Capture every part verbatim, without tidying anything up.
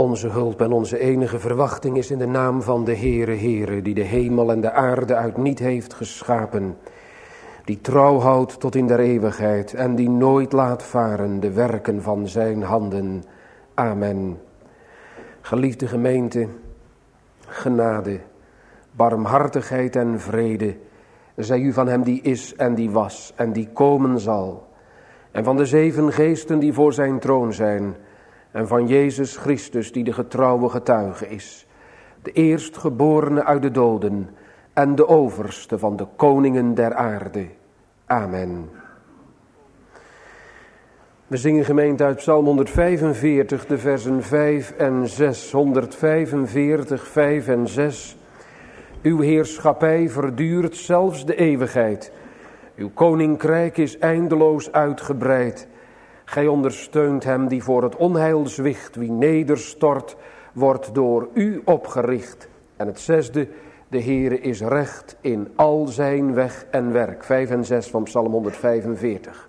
Onze hulp en onze enige verwachting is in de naam van de Heere, Heere, die de hemel en de aarde uit niet heeft geschapen, die trouw houdt tot in der eeuwigheid en die nooit laat varen de werken van zijn handen. Amen. Geliefde gemeente, genade, barmhartigheid en vrede, zij u van hem die is en die was en die komen zal, en van de zeven geesten die voor zijn troon zijn, en van Jezus Christus die de getrouwe getuige is, de eerstgeborene uit de doden en de overste van de koningen der aarde. Amen. We zingen gemeente uit Psalm honderdvijfenveertig, de versen vijf en zes. honderdvijfenveertig, vijf en zes. Uw heerschappij verduurt zelfs de eeuwigheid. Uw koninkrijk is eindeloos uitgebreid. Gij ondersteunt hem die voor het onheil zwicht. Wie nederstort, wordt door u opgericht. En het zesde, de Heere is recht in al zijn weg en werk. Vijf en zes van Psalm honderdvijfenveertig.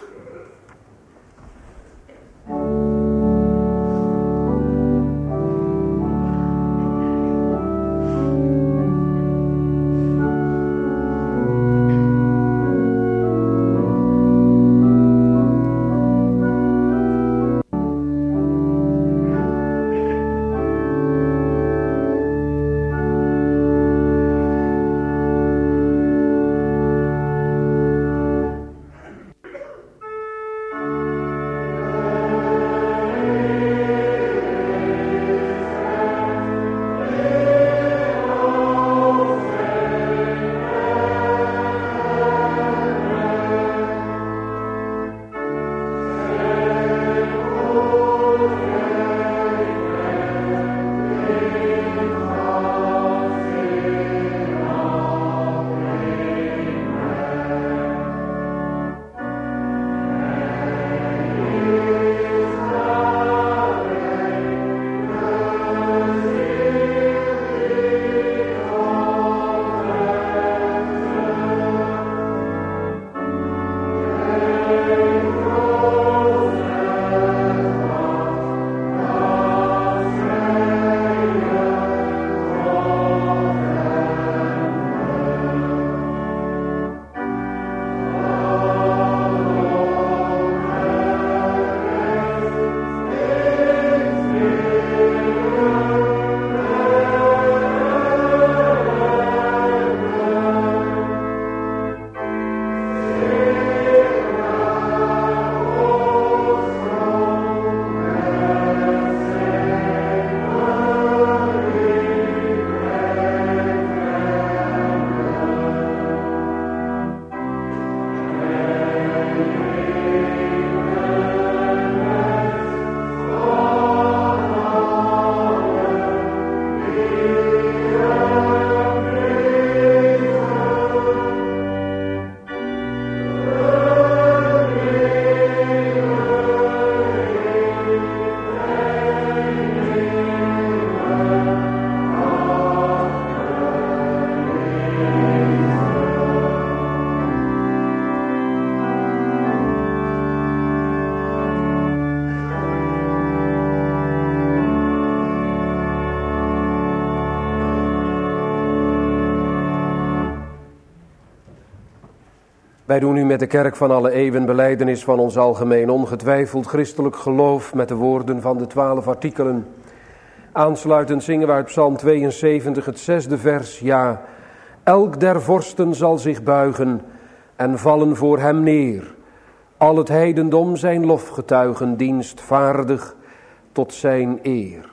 Wij doen nu met de kerk van alle eeuwen belijdenis van ons algemeen ongetwijfeld christelijk geloof met de woorden van de twaalf artikelen. Aansluitend zingen we uit Psalm tweeënzeventig het zesde vers. Ja, elk der vorsten zal zich buigen en vallen voor hem neer. Al het heidendom zijn lofgetuigen dienstvaardig tot zijn eer.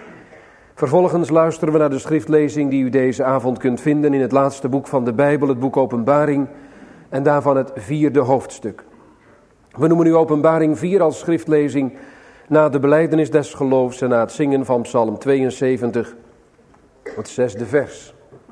Vervolgens luisteren we naar de schriftlezing die u deze avond kunt vinden in het laatste boek van de Bijbel, het boek Openbaring, en daarvan het vierde hoofdstuk. We noemen nu Openbaring vier als schriftlezing na de belijdenis des geloofs en na het zingen van Psalm tweeënzeventig, het zesde vers.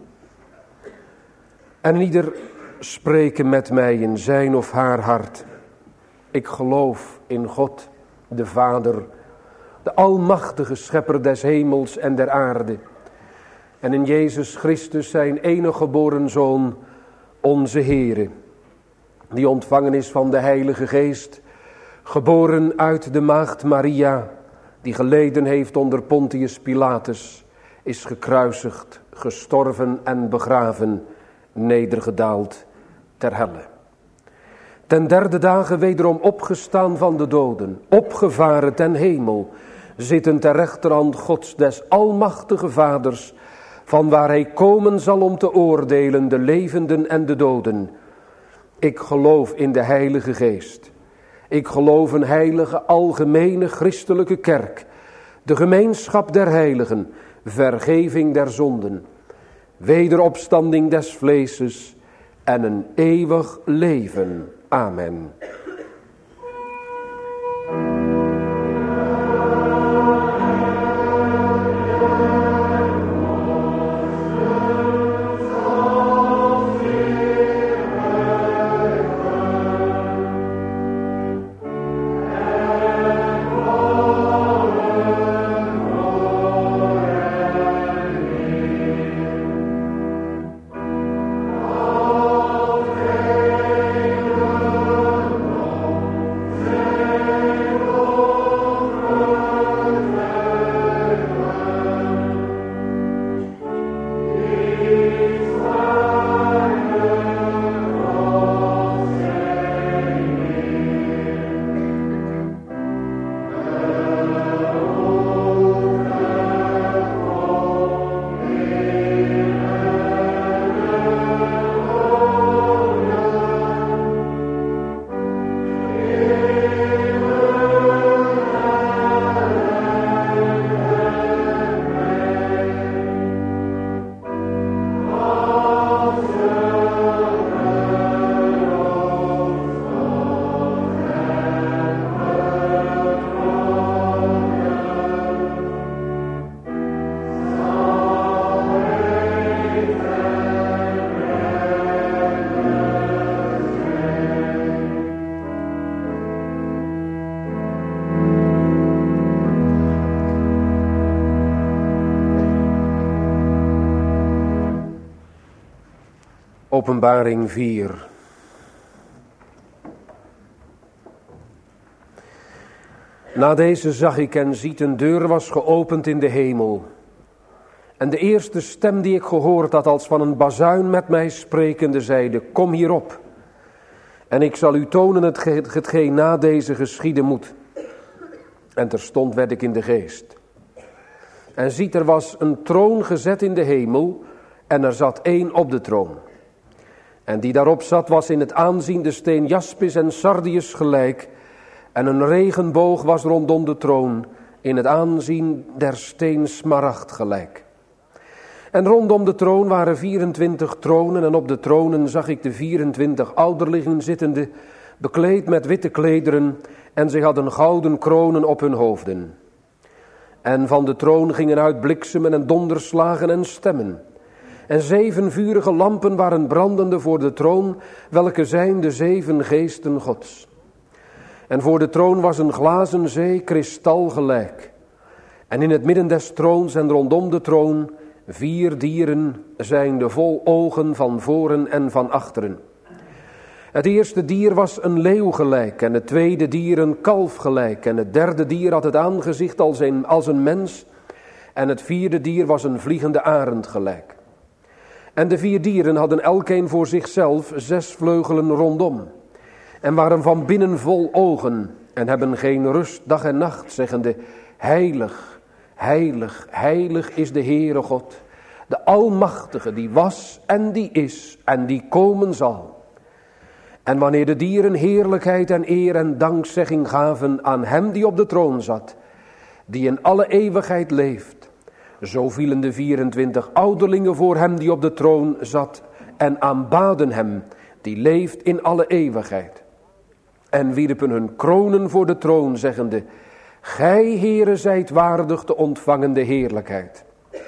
En ieder spreken met mij in zijn of haar hart. Ik geloof in God, de Vader, de almachtige schepper des hemels en der aarde. En in Jezus Christus zijn enige geboren Zoon, onze Heere, die ontvangen is van de Heilige Geest, geboren uit de maagd Maria, die geleden heeft onder Pontius Pilatus, is gekruisigd, gestorven en begraven, nedergedaald ter helle. Ten derde dagen wederom opgestaan van de doden, opgevaren ten hemel, zitten ter rechterhand Gods des almachtige Vaders, van waar hij komen zal om te oordelen de levenden en de doden. Ik geloof in de Heilige Geest. Ik geloof een heilige, algemene, christelijke kerk, de gemeenschap der heiligen, vergeving der zonden, wederopstanding des vleeses en een eeuwig leven. Amen. Openbaring vier. Na deze zag ik en ziet een deur was geopend in de hemel. En de eerste stem die ik gehoord had als van een bazuin met mij sprekende zeide, kom hierop. En ik zal u tonen hetge- hetgeen na deze geschieden moet. En terstond werd ik in de geest. En ziet, er was een troon gezet in de hemel en er zat één op de troon. En die daarop zat was in het aanzien de steen jaspis en sardius gelijk. En een regenboog was rondom de troon in het aanzien der steen smaragd gelijk. En rondom de troon waren vierentwintig tronen en op de tronen zag ik de vierentwintig ouderlingen zittende, bekleed met witte klederen en zij hadden gouden kronen op hun hoofden. En van de troon gingen uit bliksemen en donderslagen en stemmen. En zeven vurige lampen waren brandende voor de troon, welke zijn de zeven geesten Gods. En voor de troon was een glazen zee, kristal gelijk. En in het midden des troons en rondom de troon vier dieren zijnde vol ogen van voren en van achteren. Het eerste dier was een leeuw gelijk en het tweede dier een kalf gelijk. En het derde dier had het aangezicht als een, als een mens en het vierde dier was een vliegende arend gelijk. En de vier dieren hadden elkeen voor zichzelf zes vleugelen rondom. En waren van binnen vol ogen en hebben geen rust dag en nacht, zeggende, heilig, heilig, heilig is de Heere God, de Almachtige, die was en die is en die komen zal. En wanneer de dieren heerlijkheid en eer en dankzegging gaven aan hem die op de troon zat, die in alle eeuwigheid leeft, zo vielen de vierentwintig ouderlingen voor hem die op de troon zat en aanbaden hem, die leeft in alle eeuwigheid. En wierpen hun kronen voor de troon, zeggende, gij, Heere, zijt waardig te ontvangen de heerlijkheid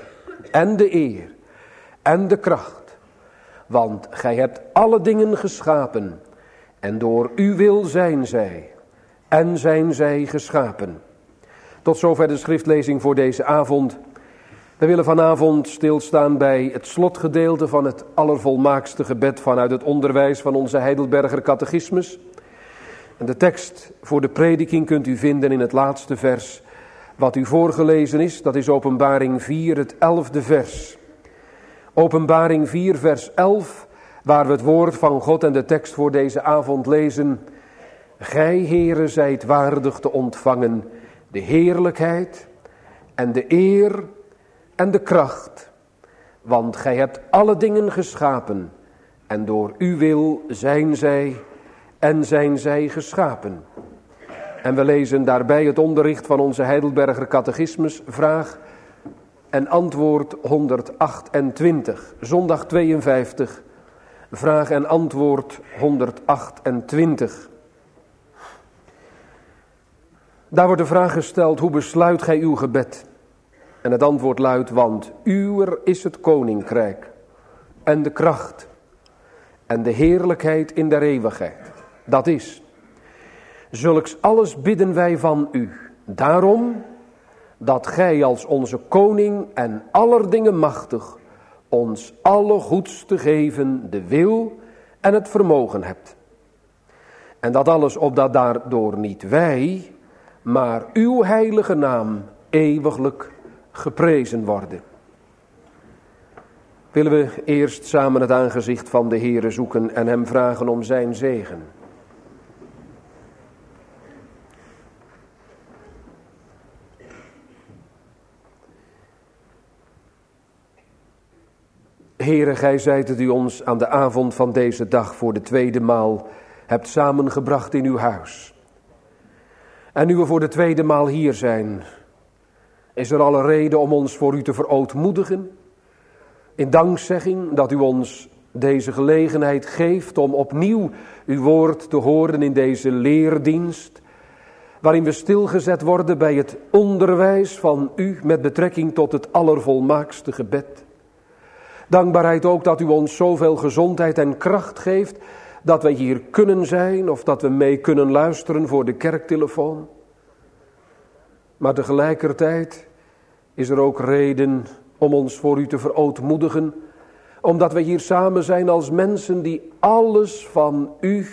en de eer en de kracht, want gij hebt alle dingen geschapen en door uw wil zijn zij en zijn zij geschapen. Tot zover de schriftlezing voor deze avond. We willen vanavond stilstaan bij het slotgedeelte van het allervolmaakste gebed vanuit het onderwijs van onze Heidelberger catechismus. En de tekst voor de prediking kunt u vinden in het laatste vers Wat u voorgelezen is, dat is Openbaring vier, het elfde vers. Openbaring vier, vers elf, waar we het woord van God en de tekst voor deze avond lezen. Gij, Heere, zijt waardig te ontvangen de heerlijkheid en de eer en de kracht. Want gij hebt alle dingen geschapen en door uw wil zijn zij en zijn zij geschapen. En we lezen daarbij het onderricht van onze Heidelberger Catechismus, vraag en antwoord honderdachtentwintig. Zondag tweeënvijftig, vraag en antwoord honderdachtentwintig. Daar wordt de vraag gesteld, hoe besluit gij uw gebed? En het antwoord luidt, want uwer is het koninkrijk en de kracht en de heerlijkheid in der eeuwigheid. Dat is, zulks alles bidden wij van u. Daarom dat gij als onze koning en aller dingen machtig ons alle goeds te geven de wil en het vermogen hebt. En dat alles opdat daardoor niet wij, maar uw heilige naam eeuwiglijk geprezen worden. Willen we eerst samen het aangezicht van de Heere zoeken en hem vragen om zijn zegen. Heere, gij zijt het u ons aan de avond van deze dag voor de tweede maal hebt samengebracht in uw huis. En nu we voor de tweede maal hier zijn, is er alle reden om ons voor u te verootmoedigen. In dankzegging dat u ons deze gelegenheid geeft om opnieuw uw woord te horen in deze leerdienst. Waarin we stilgezet worden bij het onderwijs van u met betrekking tot het allervolmaakste gebed. Dankbaarheid ook dat u ons zoveel gezondheid en kracht geeft, dat wij hier kunnen zijn of dat we mee kunnen luisteren voor de kerktelefoon. Maar tegelijkertijd is er ook reden om ons voor u te verootmoedigen, omdat wij hier samen zijn als mensen die alles van u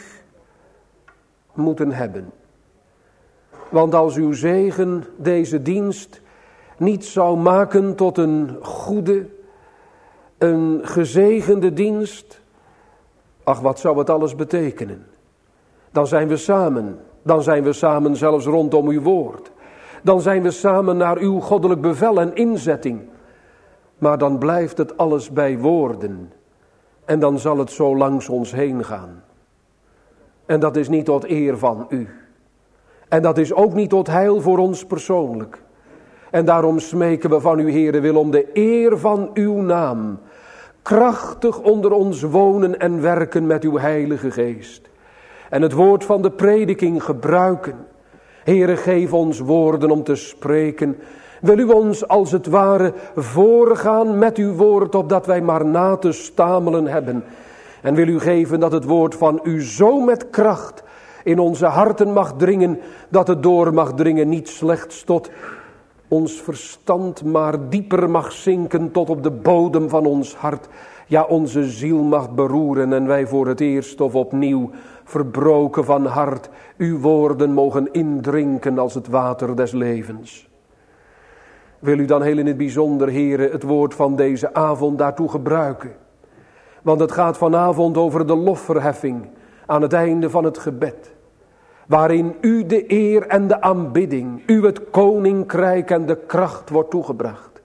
moeten hebben. Want als uw zegen deze dienst niet zou maken tot een goede, een gezegende dienst, ach, wat zou het alles betekenen? Dan zijn we samen, dan zijn we samen zelfs rondom uw woord. Dan zijn we samen naar uw goddelijk bevel en inzetting. Maar dan blijft het alles bij woorden. En dan zal het zo langs ons heen gaan. En dat is niet tot eer van u. En dat is ook niet tot heil voor ons persoonlijk. En daarom smeken we van u, Heere, wil om de eer van uw naam krachtig onder ons wonen en werken met uw heilige geest. En het woord van de prediking gebruiken. Heere, geef ons woorden om te spreken. Wil u ons als het ware voorgaan met uw woord, opdat wij maar na te stamelen hebben. En wil u geven dat het woord van u zo met kracht in onze harten mag dringen, dat het door mag dringen niet slechts tot ons verstand, maar dieper mag zinken tot op de bodem van ons hart. Ja, onze ziel mag beroeren en wij voor het eerst of opnieuw, verbroken van hart, uw woorden mogen indrinken als het water des levens. Wil u dan heel in het bijzonder, Heere, het woord van deze avond daartoe gebruiken. Want het gaat vanavond over de lofverheffing aan het einde van het gebed. Waarin u de eer en de aanbidding, u het koninkrijk en de kracht wordt toegebracht.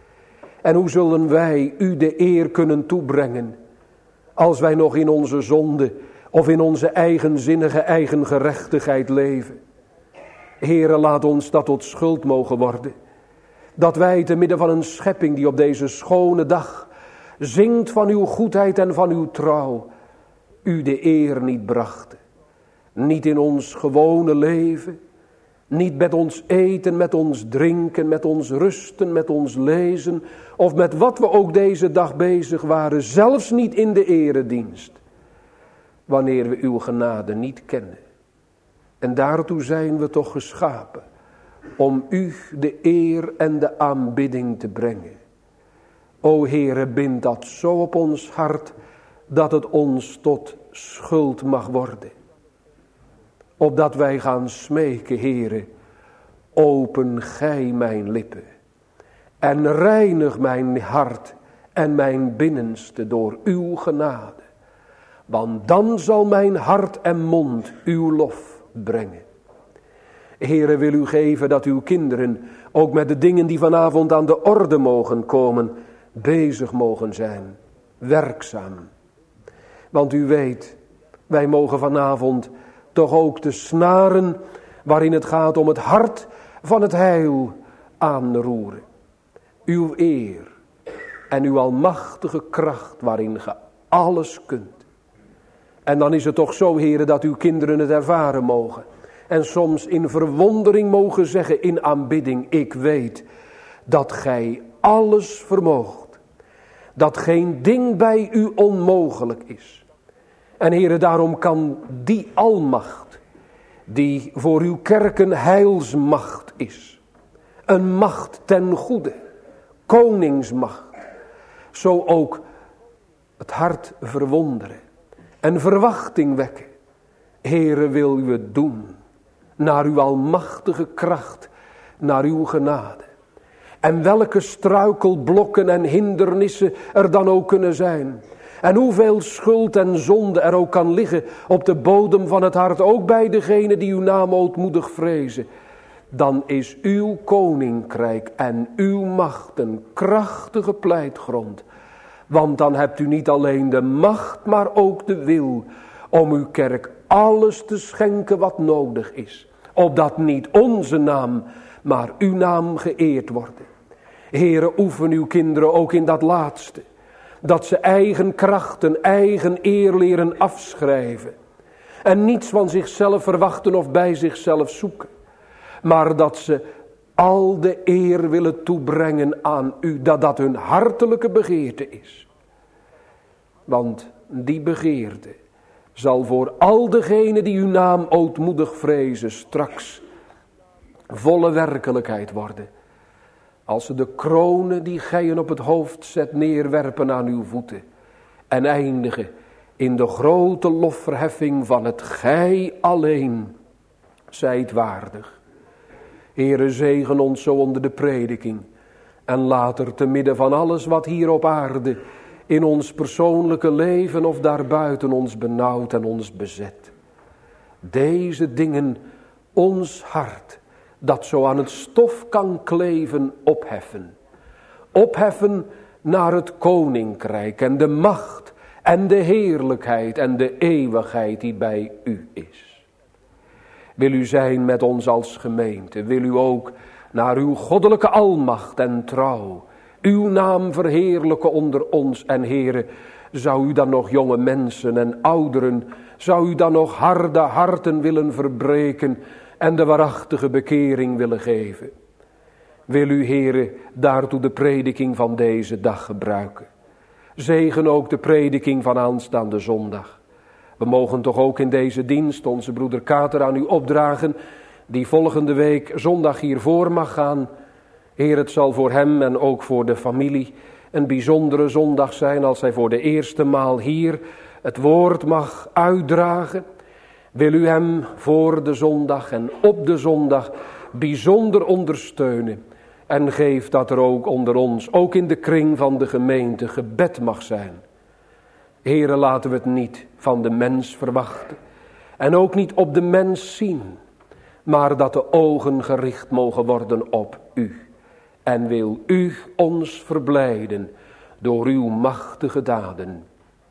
En hoe zullen wij u de eer kunnen toebrengen als wij nog in onze zonde of in onze eigenzinnige eigengerechtigheid leven? Heere, laat ons dat tot schuld mogen worden. Dat wij te midden van een schepping die op deze schone dag zingt van uw goedheid en van uw trouw, u de eer niet brachten. Niet in ons gewone leven, niet met ons eten, met ons drinken, met ons rusten, met ons lezen, of met wat we ook deze dag bezig waren, zelfs niet in de eredienst, wanneer we uw genade niet kennen. En daartoe zijn we toch geschapen, om u de eer en de aanbidding te brengen. O Heere, bind dat zo op ons hart, dat het ons tot schuld mag worden. Opdat wij gaan smeken, Heere, open gij mijn lippen en reinig mijn hart en mijn binnenste door uw genade. Want dan zal mijn hart en mond uw lof brengen. Heere, wil u geven dat uw kinderen ook met de dingen die vanavond aan de orde mogen komen, bezig mogen zijn, werkzaam. Want u weet, wij mogen vanavond toch ook de snaren waarin het gaat om het hart van het heil aanroeren. Uw eer en uw almachtige kracht waarin ge alles kunt. En dan is het toch zo, Heere, dat uw kinderen het ervaren mogen. En soms in verwondering mogen zeggen in aanbidding, ik weet dat gij alles vermoogt. Dat geen ding bij u onmogelijk is. En Heere, daarom kan die almacht, die voor uw kerk een heilsmacht is. Een macht ten goede, koningsmacht. Zo ook het hart verwonderen en verwachting wekken. Heere, wil u het doen. Naar uw almachtige kracht, naar uw genade. En welke struikelblokken en hindernissen er dan ook kunnen zijn. En hoeveel schuld en zonde er ook kan liggen op de bodem van het hart. Ook bij degenen die uw naam ootmoedig vrezen. Dan is uw koninkrijk en uw macht een krachtige pleitgrond. Want dan hebt u niet alleen de macht, maar ook de wil om uw kerk alles te schenken wat nodig is. Opdat niet onze naam, maar uw naam geëerd wordt. Heere, oefen uw kinderen ook in dat laatste. Dat ze eigen krachten, eigen eer leren afschrijven. En niets van zichzelf verwachten of bij zichzelf zoeken. Maar dat ze al de eer willen toebrengen aan u. Dat dat hun hartelijke begeerte is. Want die begeerte zal voor al degenen die uw naam ootmoedig vrezen straks volle werkelijkheid worden. Als ze de kronen die gij op het hoofd zet neerwerpen aan uw voeten. En eindigen in de grote lofverheffing van het gij alleen zijt waardig. Heere, zegen ons zo onder de prediking. En laat er te midden van alles wat hier op aarde in ons persoonlijke leven of daarbuiten ons benauwt en ons bezet. Deze dingen ons hart, dat zo aan het stof kan kleven, opheffen. Opheffen naar het koninkrijk en de macht en de heerlijkheid en de eeuwigheid die bij u is. Wil u zijn met ons als gemeente, wil u ook naar uw goddelijke almacht en trouw uw naam verheerlijken onder ons. En Heere, zou u dan nog jonge mensen en ouderen, zou u dan nog harde harten willen verbreken en de waarachtige bekering willen geven. Wil u, Heere, daartoe de prediking van deze dag gebruiken. Zegen ook de prediking van aanstaande zondag. We mogen toch ook in deze dienst onze broeder Kater aan u opdragen, die volgende week zondag hiervoor mag gaan. Heer, het zal voor hem en ook voor de familie een bijzondere zondag zijn als hij voor de eerste maal hier het woord mag uitdragen. Wil u hem voor de zondag en op de zondag bijzonder ondersteunen. En geef dat er ook onder ons, ook in de kring van de gemeente, gebed mag zijn. Heere, laten we het niet van de mens verwachten. En ook niet op de mens zien. Maar dat de ogen gericht mogen worden op u. En wil u ons verblijden door uw machtige daden.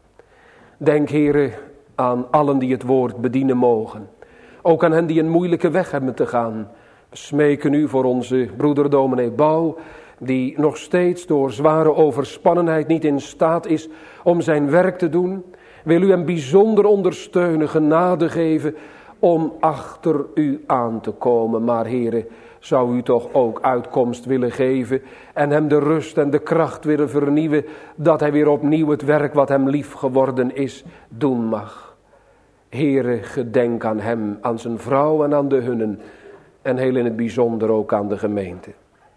Denk, Heere, aan allen die het woord bedienen mogen. Ook aan hen die een moeilijke weg hebben te gaan. We smeken u voor onze broeder dominee Bouw, die nog steeds door zware overspannenheid niet in staat is om zijn werk te doen. Wil u hem bijzonder ondersteunen, genade geven om achter u aan te komen. Maar Heere, zou u toch ook uitkomst willen geven en hem de rust en de kracht willen vernieuwen, dat hij weer opnieuw het werk wat hem lief geworden is, doen mag. Heere, gedenk aan hem, aan zijn vrouw en aan de hunnen en heel in het bijzonder ook aan de gemeente.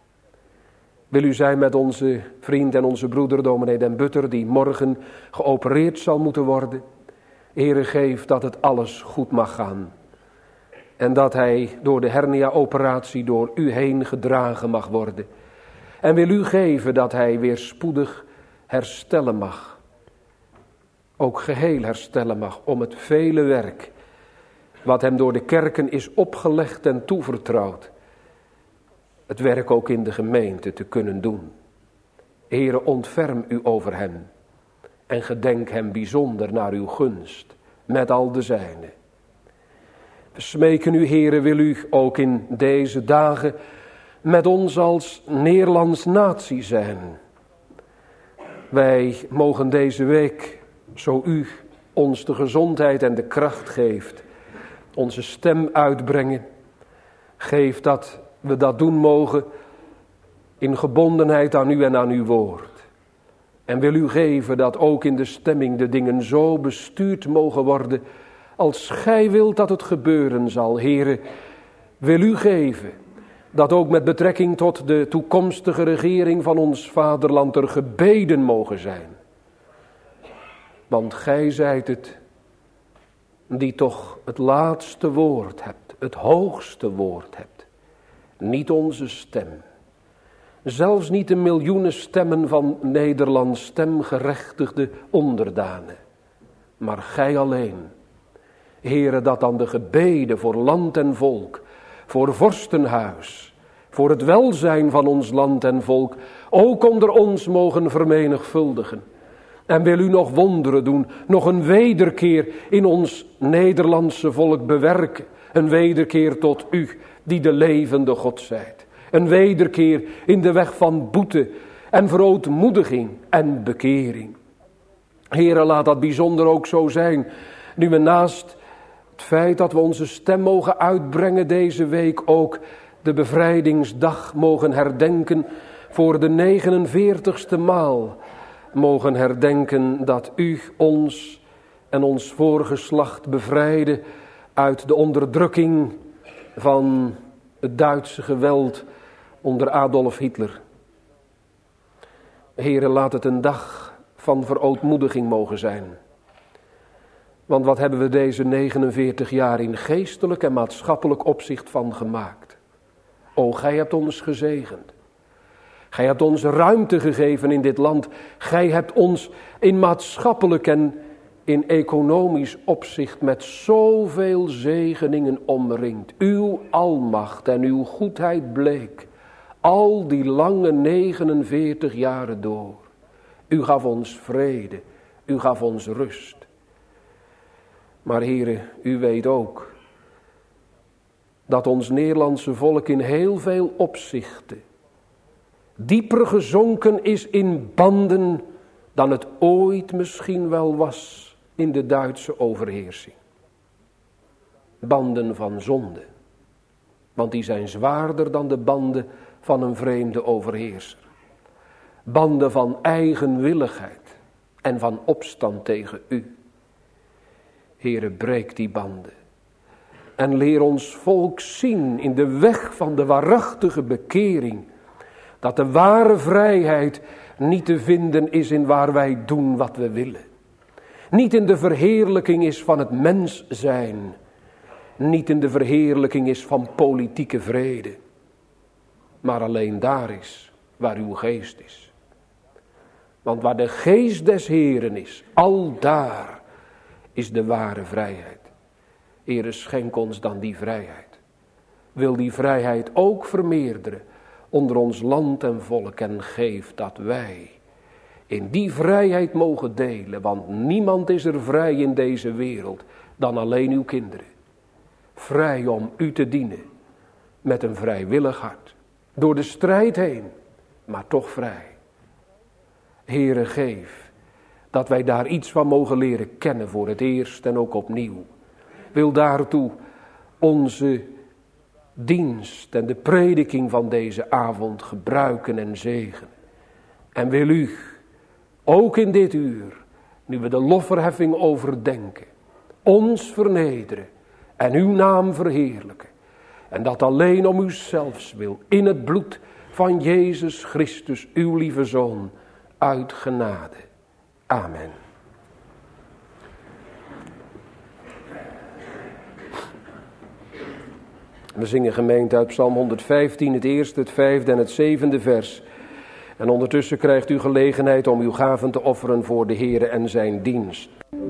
Wil u zijn met onze vriend en onze broeder dominee Den Butter, die morgen geopereerd zal moeten worden. Heere, geef dat het alles goed mag gaan. En dat hij door de hernia-operatie door u heen gedragen mag worden. En wil u geven dat hij weer spoedig herstellen mag. Ook geheel herstellen mag om het vele werk wat hem door de kerken is opgelegd en toevertrouwd. Het werk ook in de gemeente te kunnen doen. Heere, ontferm u over hem. En gedenk hem bijzonder naar uw gunst, met al de zijne. We smeken u, Heere, wil u ook in deze dagen met ons als Nederlands natie zijn. Wij mogen deze week, zo u ons de gezondheid en de kracht geeft, onze stem uitbrengen. Geef dat we dat doen mogen in gebondenheid aan u en aan uw woord. En wil u geven dat ook in de stemming de dingen zo bestuurd mogen worden als gij wilt dat het gebeuren zal. Heere, wil u geven dat ook met betrekking tot de toekomstige regering van ons vaderland er gebeden mogen zijn. Want gij zijt het die toch het laatste woord hebt, het hoogste woord hebt. Niet onze stem. Zelfs niet de miljoenen stemmen van Nederlands stemgerechtigde onderdanen. Maar gij alleen. Heere, dat dan de gebeden voor land en volk, voor vorstenhuis, voor het welzijn van ons land en volk, ook onder ons mogen vermenigvuldigen. En wil u nog wonderen doen, nog een wederkeer in ons Nederlandse volk bewerken. Een wederkeer tot u, die de levende God zijt. Een wederkeer in de weg van boete en verootmoediging en bekering. Heere, laat dat bijzonder ook zo zijn, nu we naast het feit dat we onze stem mogen uitbrengen deze week ook de bevrijdingsdag mogen herdenken voor de negenenveertigste maal. Mogen herdenken dat u ons en ons voorgeslacht bevrijdde uit de onderdrukking van het Duitse geweld onder Adolf Hitler. Heere, laat het een dag van verootmoediging mogen zijn. Want wat hebben we deze negenenveertig jaar in geestelijk en maatschappelijk opzicht van gemaakt? O, gij hebt ons gezegend. Gij hebt ons ruimte gegeven in dit land. Gij hebt ons in maatschappelijk en in economisch opzicht met zoveel zegeningen omringd. Uw almacht en uw goedheid bleek al die lange negenenveertig jaren door. U gaf ons vrede, u gaf ons rust. Maar Heere, u weet ook dat ons Nederlandse volk in heel veel opzichten dieper gezonken is in banden dan het ooit misschien wel was in de Duitse overheersing. Banden van zonde, want die zijn zwaarder dan de banden van een vreemde overheerser. Banden van eigenwilligheid en van opstand tegen u. Heere, breek die banden. En leer ons volk zien in de weg van de waarachtige bekering, dat de ware vrijheid niet te vinden is in waar wij doen wat we willen. Niet in de verheerlijking is van het mens zijn. Niet in de verheerlijking is van politieke vrede. Maar alleen daar is waar uw geest is. Want waar de geest des Heeren is, al daar is de ware vrijheid. Heere, schenk ons dan die vrijheid. Wil die vrijheid ook vermeerderen onder ons land en volk en geef dat wij in die vrijheid mogen delen. Want niemand is er vrij in deze wereld dan alleen uw kinderen. Vrij om u te dienen met een vrijwillig hart. Door de strijd heen, maar toch vrij. Heere, geef dat wij daar iets van mogen leren kennen voor het eerst en ook opnieuw. Wil daartoe onze dienst en de prediking van deze avond gebruiken en zegenen. En wil u ook in dit uur, nu we de lofverheffing overdenken, ons vernederen en uw naam verheerlijken. En dat alleen om uzelfs wil, in het bloed van Jezus Christus, uw lieve Zoon, uit genade. Amen. We zingen gemeente uit Psalm honderdvijftien, het eerste, het vijfde en het zevende vers. En ondertussen krijgt u gelegenheid om uw gaven te offeren voor de Heere en zijn dienst.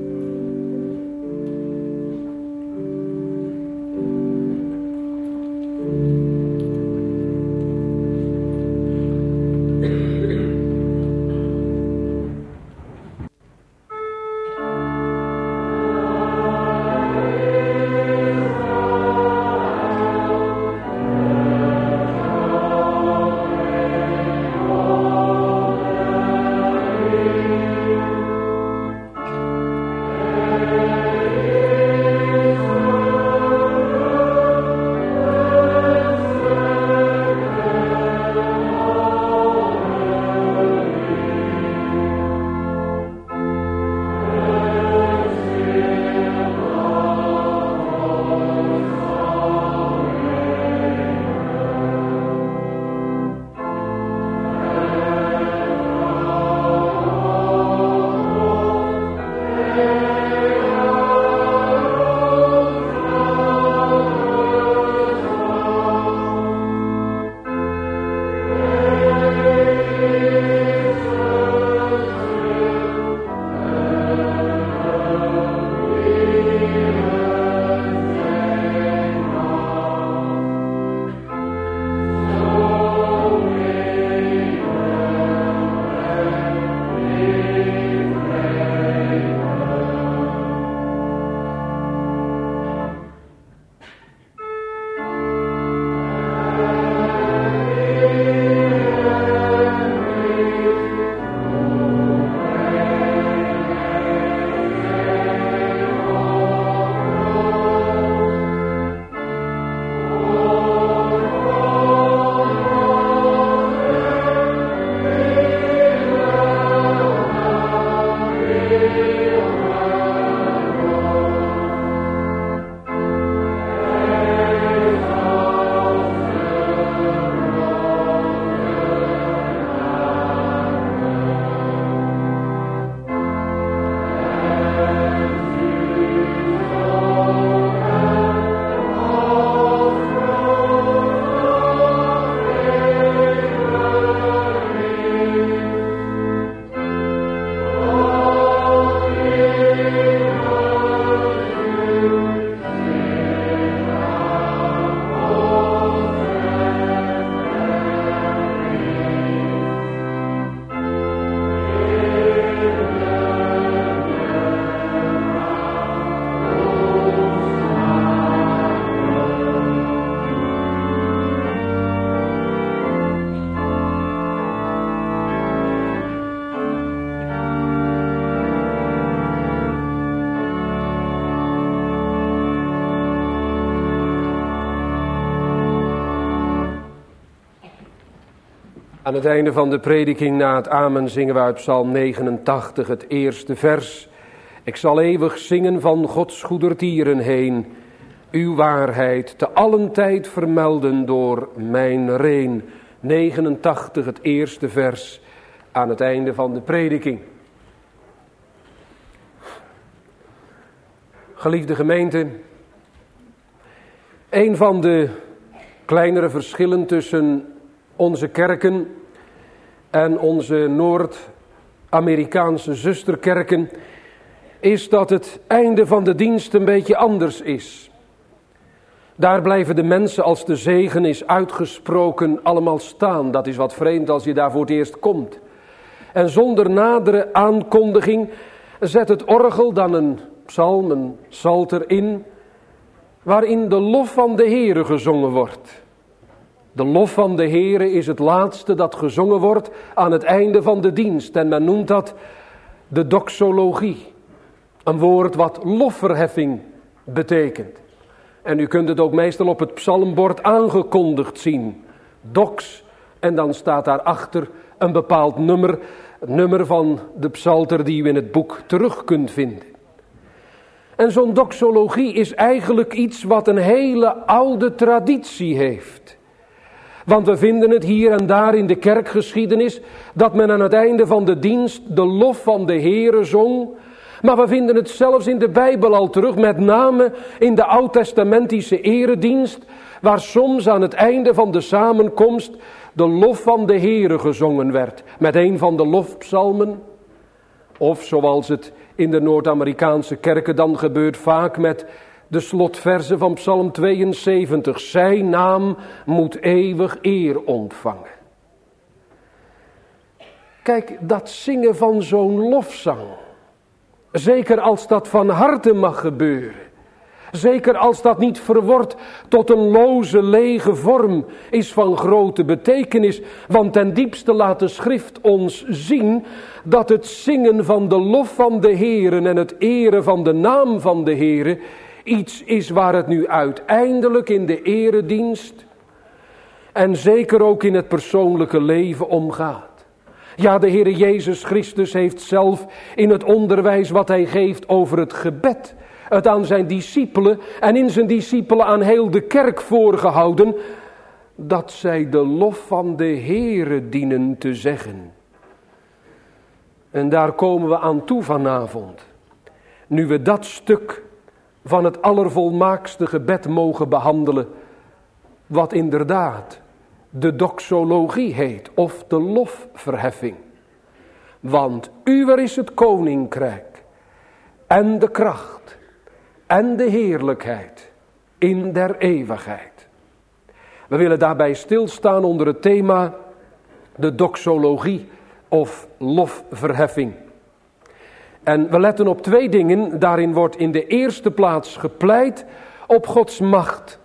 Aan het einde van de prediking na het amen zingen we uit Psalm negenentachtig het eerste vers. Ik zal eeuwig zingen van Gods goedertieren heen, uw waarheid te allen tijd vermelden door mijn reen. negenentachtig het eerste vers aan het einde van de prediking. Geliefde gemeente, een van de kleinere verschillen tussen onze kerken en onze Noord-Amerikaanse zusterkerken is dat het einde van de dienst een beetje anders is. Daar blijven de mensen als de zegen is uitgesproken allemaal staan. Dat is wat vreemd als je daar voor het eerst komt. En zonder nadere aankondiging zet het orgel dan een psalm, een psalter in, waarin de lof van de Heere gezongen wordt. De lof van de Heere is het laatste dat gezongen wordt aan het einde van de dienst. En men noemt dat de doxologie. Een woord wat lofverheffing betekent. En u kunt het ook meestal op het psalmbord aangekondigd zien. Dox, en dan staat daarachter een bepaald nummer. Het nummer van de psalter die u in het boek terug kunt vinden. En zo'n doxologie is eigenlijk iets wat een hele oude traditie heeft. Want we vinden het hier en daar in de kerkgeschiedenis dat men aan het einde van de dienst de lof van de Heere zong. Maar we vinden het zelfs in de Bijbel al terug, met name in de oud-testamentische eredienst, waar soms aan het einde van de samenkomst de lof van de Heere gezongen werd. Met een van de lofpsalmen, of zoals het in de Noord-Amerikaanse kerken dan gebeurt, vaak met de slotverzen van Psalm tweeënzeventig. Zijn naam moet eeuwig eer ontvangen. Kijk, dat zingen van zo'n lofzang, zeker als dat van harte mag gebeuren, zeker als dat niet verwordt tot een loze, lege vorm, is van grote betekenis. Want ten diepste laat de schrift ons zien dat het zingen van de lof van de Heere en het eren van de naam van de Heere iets is waar het nu uiteindelijk in de eredienst en zeker ook in het persoonlijke leven om gaat. Ja, de Heere Jezus Christus heeft zelf in het onderwijs wat hij geeft over het gebed het aan zijn discipelen en in zijn discipelen aan heel de kerk voorgehouden, dat zij de lof van de Heere dienen te zeggen. En daar komen we aan toe vanavond, nu we dat stuk van het allervolmaakste gebed mogen behandelen, wat inderdaad de doxologie heet, of de lofverheffing. Want uwer is het koninkrijk en de kracht en de heerlijkheid in der eeuwigheid. We willen daarbij stilstaan onder het thema de doxologie of lofverheffing. En we letten op twee dingen. Daarin wordt in de eerste plaats gepleit op Gods macht.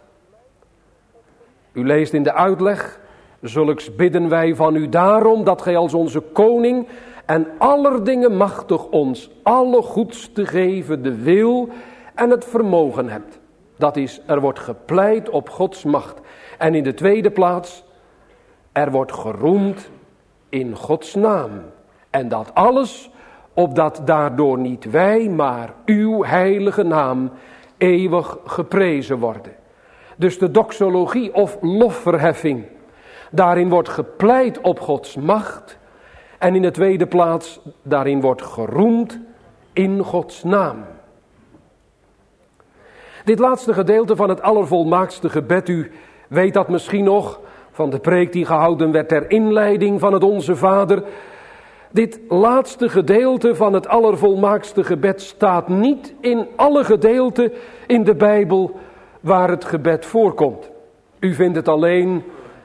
U leest in de uitleg: zulks bidden wij van u daarom, dat gij als onze koning en aller dingen machtig ons alle goeds te geven de wil en het vermogen hebt. Dat is, er wordt gepleit op Gods macht. En in de tweede plaats, er wordt geroemd in Gods naam. En dat alles, opdat daardoor niet wij, maar uw heilige naam eeuwig geprezen worden. Dus de doxologie of lofverheffing, daarin wordt gepleit op Gods macht. En in de tweede plaats, daarin wordt geroemd in Gods naam. Dit laatste gedeelte van het allervolmaakste gebed, u weet dat misschien nog van de preek die gehouden werd ter inleiding van het Onze Vader. Dit laatste gedeelte van het allervolmaakste gebed staat niet in alle gedeelten in de Bijbel waar het gebed voorkomt. U vindt het alleen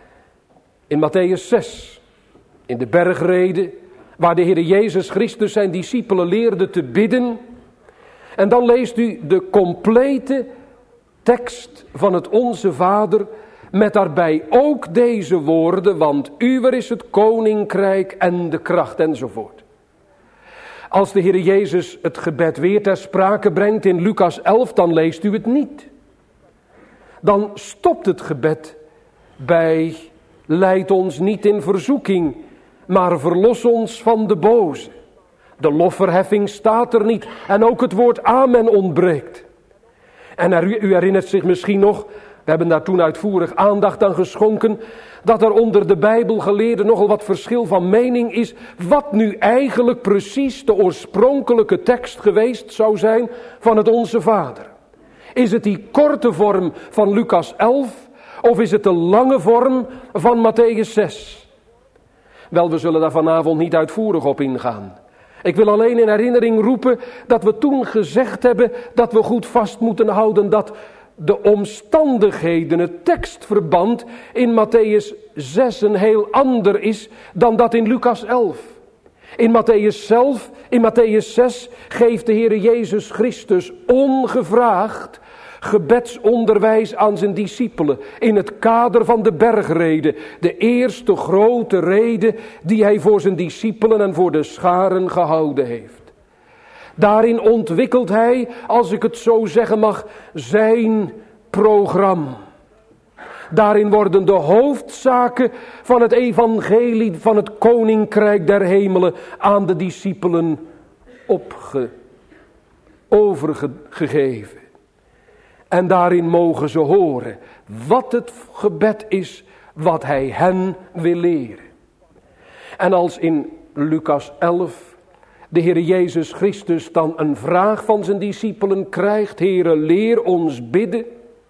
in Matthäus zes, in de bergrede, waar de Heer Jezus Christus zijn discipelen leerde te bidden. En dan leest u de complete tekst van het Onze Vader, met daarbij ook deze woorden, want uwer is het koninkrijk en de kracht enzovoort. Als de Heer Jezus het gebed weer ter sprake brengt in Lucas elf, dan leest u het niet. Dan stopt het gebed bij: leid ons niet in verzoeking, maar verlos ons van de boze. De lofverheffing staat er niet en ook het woord amen ontbreekt. En er, u herinnert zich misschien nog, we hebben daar toen uitvoerig aandacht aan geschonken, dat er onder de Bijbelgeleerden nogal wat verschil van mening is wat nu eigenlijk precies de oorspronkelijke tekst geweest zou zijn van het Onze Vader. Is het die korte vorm van Lucas elf of is het de lange vorm van Matthäus zes? Wel, we zullen daar vanavond niet uitvoerig op ingaan. Ik wil alleen in herinnering roepen dat we toen gezegd hebben dat we goed vast moeten houden dat de omstandigheden, het tekstverband in Matthäus zes een heel ander is dan dat in Lucas elf. In Matthäus zelf, in Matthäus zes geeft de Heer Jezus Christus ongevraagd gebedsonderwijs aan zijn discipelen in het kader van de bergrede, de eerste grote rede die hij voor zijn discipelen en voor de scharen gehouden heeft. Daarin ontwikkelt hij, als ik het zo zeggen mag, zijn programma. Daarin worden de hoofdzaken van het evangelie van het koninkrijk der hemelen aan de discipelen opge, overgegeven. En daarin mogen ze horen wat het gebed is wat hij hen wil leren. En als in Lucas elf de Heer Jezus Christus dan een vraag van zijn discipelen krijgt, Heere, leer ons bidden,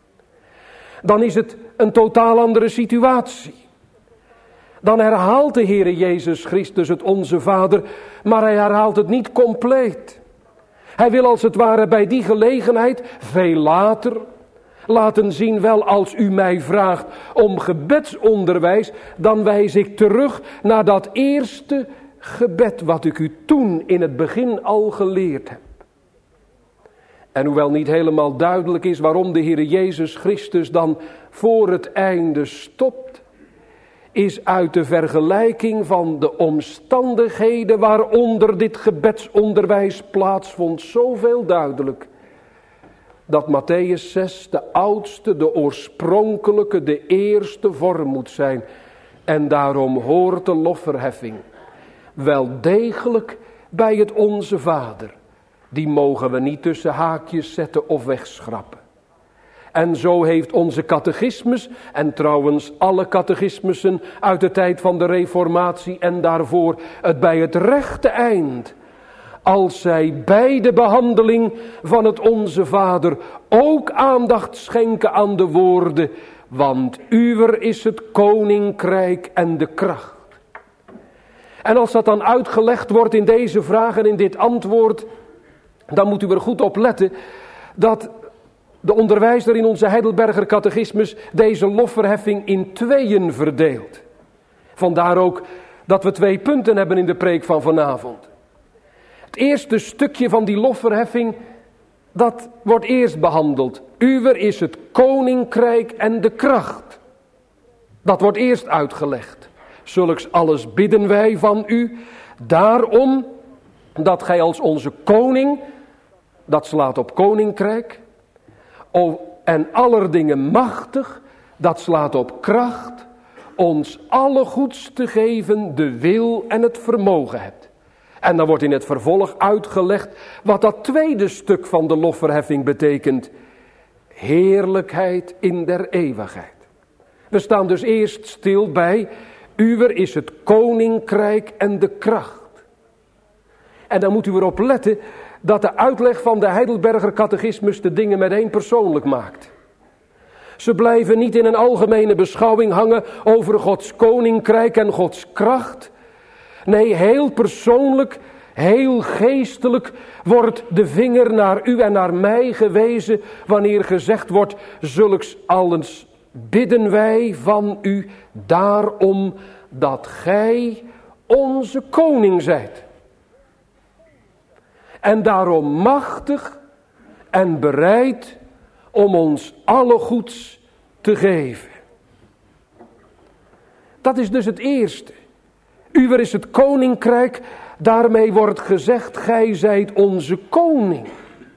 dan is het een totaal andere situatie. Dan herhaalt de Heer Jezus Christus het Onze Vader, maar hij herhaalt het niet compleet. Hij wil als het ware bij die gelegenheid, veel later, laten zien, wel als u mij vraagt om gebedsonderwijs, dan wijs ik terug naar dat eerste gebed wat ik u toen in het begin al geleerd heb. En hoewel niet helemaal duidelijk is waarom de Heer Jezus Christus dan voor het einde stopt, is uit de vergelijking van de omstandigheden waaronder dit gebedsonderwijs plaatsvond zoveel duidelijk, dat Mattheüs zes de oudste, de oorspronkelijke, de eerste vorm moet zijn. En daarom hoort de lofverheffing wel degelijk bij het Onze Vader. Die mogen we niet tussen haakjes zetten of wegschrappen. En zo heeft onze catechismus, en trouwens alle catechismussen uit de tijd van de Reformatie en daarvoor, het bij het rechte eind, als zij bij de behandeling van het Onze Vader ook aandacht schenken aan de woorden, want uwer is het koninkrijk en de kracht. En als dat dan uitgelegd wordt in deze vraag en in dit antwoord, dan moet u er goed op letten dat de onderwijzer in onze Heidelberger catechismus deze lofverheffing in tweeën verdeelt. Vandaar ook dat we twee punten hebben in de preek van vanavond. Het eerste stukje van die lofverheffing, dat wordt eerst behandeld. Uwer is het koninkrijk en de kracht. Dat wordt eerst uitgelegd. Zulks alles bidden wij van u, daarom dat gij als onze koning, dat slaat op koninkrijk, en aller dingen machtig, dat slaat op kracht, ons alle goeds te geven, de wil en het vermogen hebt. En dan wordt in het vervolg uitgelegd wat dat tweede stuk van de lofverheffing betekent. Heerlijkheid in der eeuwigheid. We staan dus eerst stil bij, uwer is het koninkrijk en de kracht. En dan moet u erop letten dat de uitleg van de Heidelberger catechismus de dingen meteen persoonlijk maakt. Ze blijven niet in een algemene beschouwing hangen over Gods koninkrijk en Gods kracht. Nee, heel persoonlijk, heel geestelijk wordt de vinger naar u en naar mij gewezen wanneer gezegd wordt, zulks alles bidden wij van u daarom dat gij onze koning zijt. En daarom machtig en bereid om ons alle goeds te geven. Dat is dus het eerste. Uwer is het koninkrijk, daarmee wordt gezegd, gij zijt onze koning.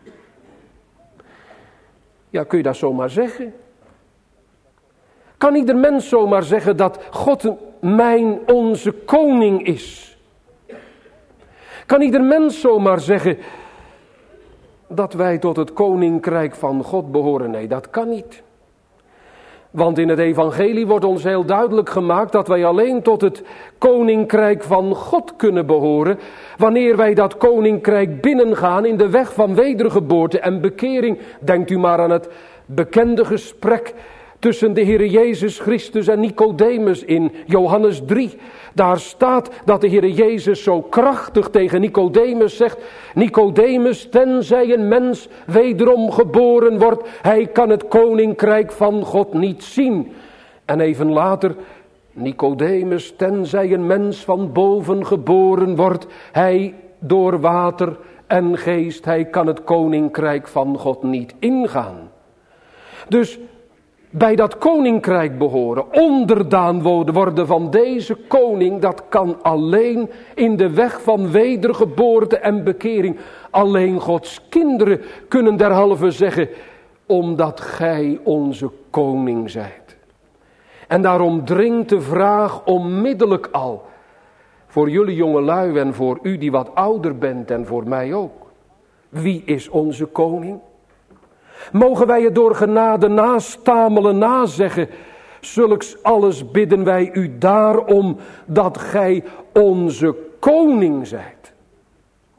Ja, kun je dat zomaar zeggen? Kan ieder mens zomaar zeggen dat God mijn, onze koning is? Kan ieder mens zomaar zeggen dat wij tot het koninkrijk van God behoren? Nee, dat kan niet. Want in het evangelie wordt ons heel duidelijk gemaakt dat wij alleen tot het koninkrijk van God kunnen behoren, wanneer wij dat koninkrijk binnengaan in de weg van wedergeboorte en bekering. Denkt u maar aan het bekende gesprek tussen de Heer Jezus Christus en Nicodemus in Johannes drie. Daar staat dat de Heer Jezus zo krachtig tegen Nicodemus zegt, Nicodemus, tenzij een mens wederom geboren wordt, hij kan het koninkrijk van God niet zien. En even later, Nicodemus, tenzij een mens van boven geboren wordt, hij door water en geest, hij kan het koninkrijk van God niet ingaan. Dus bij dat koninkrijk behoren, onderdaan worden van deze koning, dat kan alleen in de weg van wedergeboorte en bekering. Alleen Gods kinderen kunnen derhalve zeggen, omdat gij onze koning zijt. En daarom dringt de vraag onmiddellijk al, voor jullie jongelui en voor u die wat ouder bent en voor mij ook. Wie is onze koning? Mogen wij het door genade nastamelen, nazeggen, zulks alles bidden wij u daarom dat gij onze koning zijt.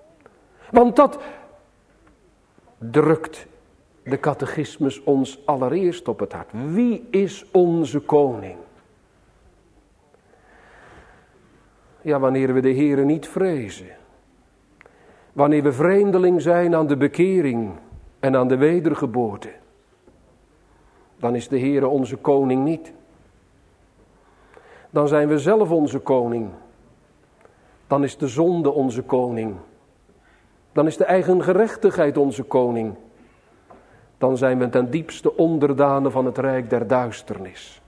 Want dat drukt de catechismus ons allereerst op het hart. Wie is onze koning? Ja, wanneer we de Heere niet vrezen. Wanneer we vreemdeling zijn aan de bekering en aan de wedergeboorte. Dan is de Heere onze koning niet. Dan zijn we zelf onze koning. Dan is de zonde onze koning. Dan is de eigen gerechtigheid onze koning. Dan zijn we ten diepste onderdanen van het rijk der duisternis.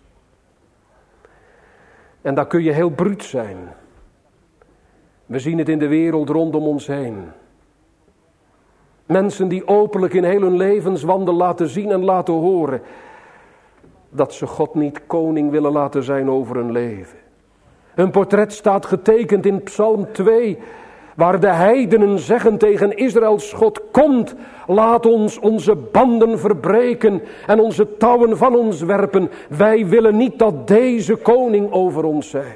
En daar kun je heel bruut zijn. We zien het in de wereld rondom ons heen. Mensen die openlijk in heel hun levenswandel laten zien en laten horen dat ze God niet koning willen laten zijn over hun leven. Hun portret staat getekend in Psalm twee, waar de heidenen zeggen tegen Israëls God: komt, laat ons onze banden verbreken en onze touwen van ons werpen. Wij willen niet dat deze koning over ons zij.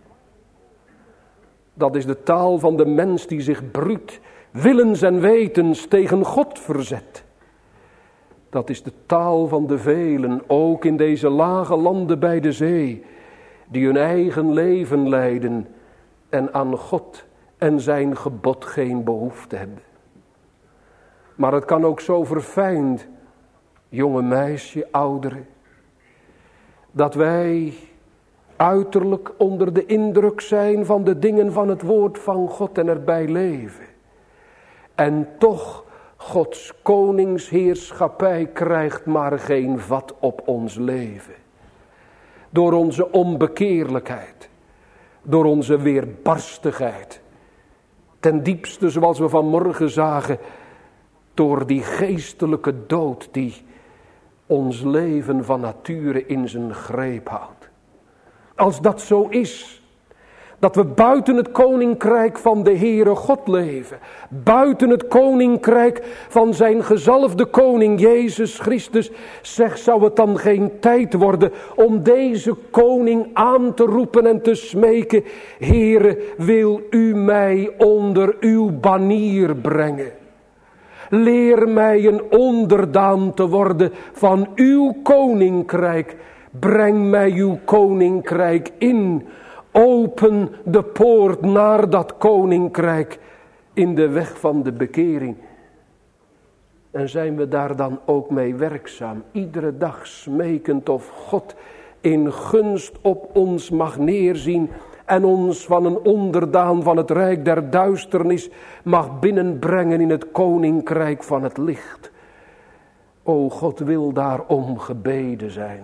Dat is de taal van de mens die zich bruut, willens en wetens tegen God verzet. Dat is de taal van de velen, ook in deze lage landen bij de zee, die hun eigen leven leiden en aan God en zijn gebod geen behoefte hebben. Maar het kan ook zo verfijnd, jonge meisje, oudere, dat wij uiterlijk onder de indruk zijn van de dingen van het woord van God en erbij leven. En toch Gods koningsheerschappij krijgt maar geen vat op ons leven. Door onze onbekeerlijkheid, door onze weerbarstigheid. Ten diepste, zoals we vanmorgen zagen, door die geestelijke dood die ons leven van nature in zijn greep houdt. Als dat zo is, dat we buiten het koninkrijk van de Heere God leven, buiten het koninkrijk van zijn gezalfde koning Jezus Christus, zeg, zou het dan geen tijd worden om deze koning aan te roepen en te smeken: Heere, wil u mij onder uw banier brengen? Leer mij een onderdaan te worden van uw koninkrijk. Breng mij uw koninkrijk in. Open de poort naar dat koninkrijk in de weg van de bekering. En zijn we daar dan ook mee werkzaam, iedere dag smekend of God in gunst op ons mag neerzien en ons van een onderdaan van het rijk der duisternis mag binnenbrengen in het koninkrijk van het licht. O, God wil daarom gebeden zijn.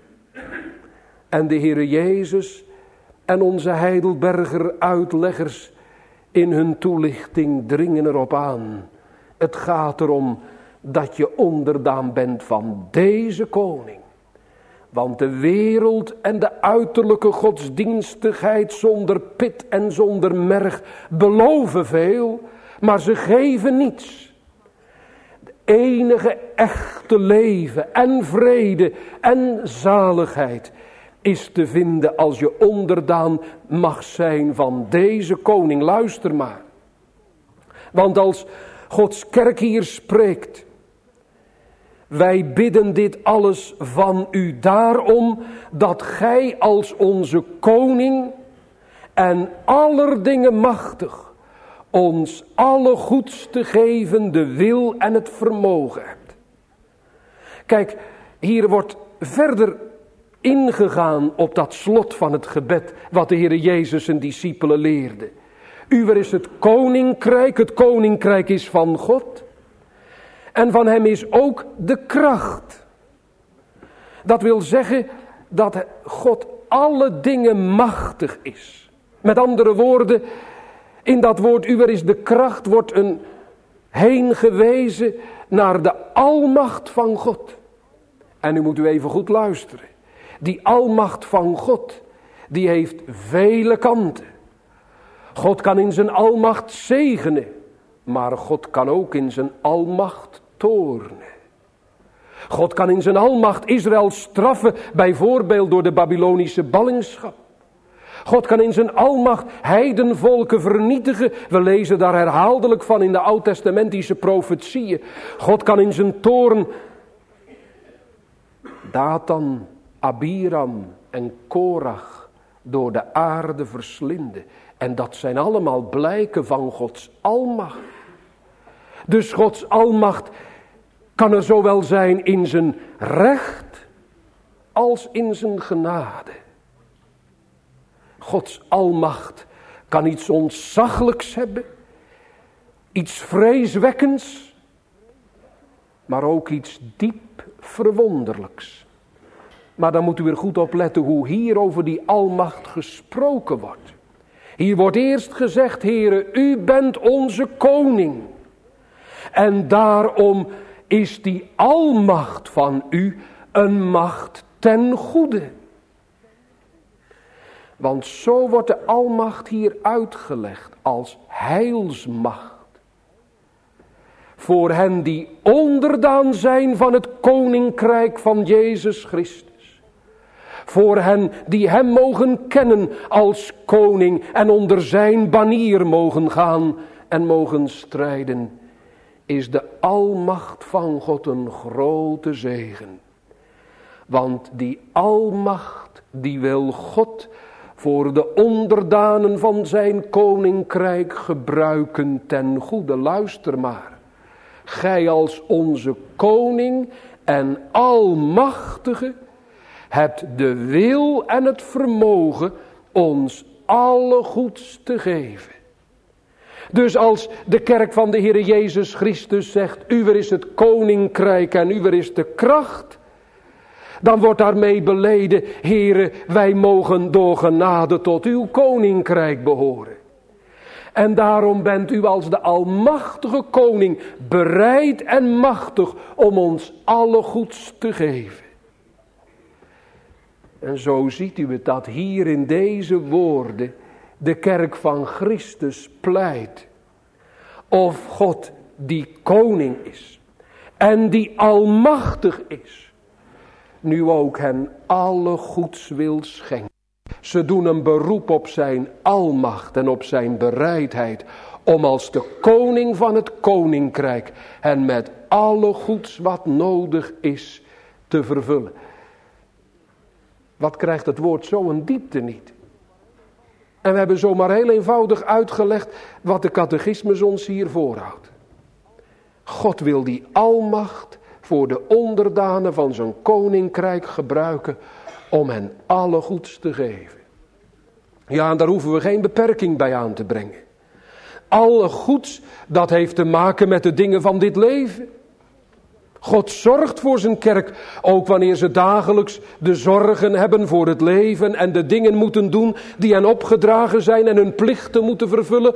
En de Heere Jezus en onze Heidelberger uitleggers in hun toelichting dringen erop aan. Het gaat erom dat je onderdaan bent van deze koning. Want de wereld en de uiterlijke godsdienstigheid zonder pit en zonder merg beloven veel, maar ze geven niets. De enige echte leven en vrede en zaligheid is te vinden als je onderdaan mag zijn van deze koning. Luister maar. Want als Gods kerk hier spreekt: wij bidden dit alles van u daarom, dat gij als onze koning en aller dingen machtig ons alle goeds te geven de wil en het vermogen hebt. Kijk, hier wordt verder ingegaan op dat slot van het gebed wat de Heere Jezus zijn discipelen leerde. Uwer is het koninkrijk, het koninkrijk is van God. En van hem is ook de kracht. Dat wil zeggen dat God alle dingen machtig is. Met andere woorden, in dat woord uwer is de kracht wordt een heen gewezen naar de almacht van God. En nu moet u even goed luisteren. Die almacht van God, die heeft vele kanten. God kan in zijn almacht zegenen, maar God kan ook in zijn almacht toornen. God kan in zijn almacht Israël straffen, bijvoorbeeld door de Babylonische ballingschap. God kan in zijn almacht heidenvolken vernietigen. We lezen daar herhaaldelijk van in de oud-testamentische profetieën. God kan in zijn toorn Datan, Abiram en Korach door de aarde verslinden. En dat zijn allemaal blijken van Gods almacht. Dus Gods almacht kan er zowel zijn in zijn recht als in zijn genade. Gods almacht kan iets ontzaglijks hebben, iets vreeswekkends, maar ook iets diep verwonderlijks. Maar dan moet u er goed op letten hoe hier over die almacht gesproken wordt. Hier wordt eerst gezegd, Heere, u bent onze koning. En daarom is die almacht van u een macht ten goede. Want zo wordt de almacht hier uitgelegd als heilsmacht. Voor hen die onderdaan zijn van het koninkrijk van Jezus Christus. Voor hen die hem mogen kennen als koning en onder zijn banier mogen gaan en mogen strijden, is de almacht van God een grote zegen. Want die almacht, die wil God voor de onderdanen van zijn koninkrijk gebruiken ten goede. Luister maar. Gij als onze koning en almachtige hebt de wil en het vermogen ons alle goeds te geven. Dus als de kerk van de Heer Jezus Christus zegt, uwer is het koninkrijk en uwer is de kracht, dan wordt daarmee beleden, Heere, wij mogen door genade tot uw koninkrijk behoren. En daarom bent u als de almachtige koning bereid en machtig om ons alle goeds te geven. En zo ziet u het dat hier in deze woorden de kerk van Christus pleit. Of God die koning is en die almachtig is, nu ook hen alle goeds wil schenken. Ze doen een beroep op zijn almacht en op zijn bereidheid om als de koning van het koninkrijk hen met alle goeds wat nodig is te vervullen. Wat krijgt het woord zo een diepte niet? En we hebben zomaar heel eenvoudig uitgelegd wat de catechismus ons hier voorhoudt. God wil die almacht voor de onderdanen van zijn koninkrijk gebruiken om hen alle goeds te geven. Ja, en daar hoeven we geen beperking bij aan te brengen. Alle goeds, dat heeft te maken met de dingen van dit leven. God zorgt voor zijn kerk, ook wanneer ze dagelijks de zorgen hebben voor het leven en de dingen moeten doen die hen opgedragen zijn en hun plichten moeten vervullen.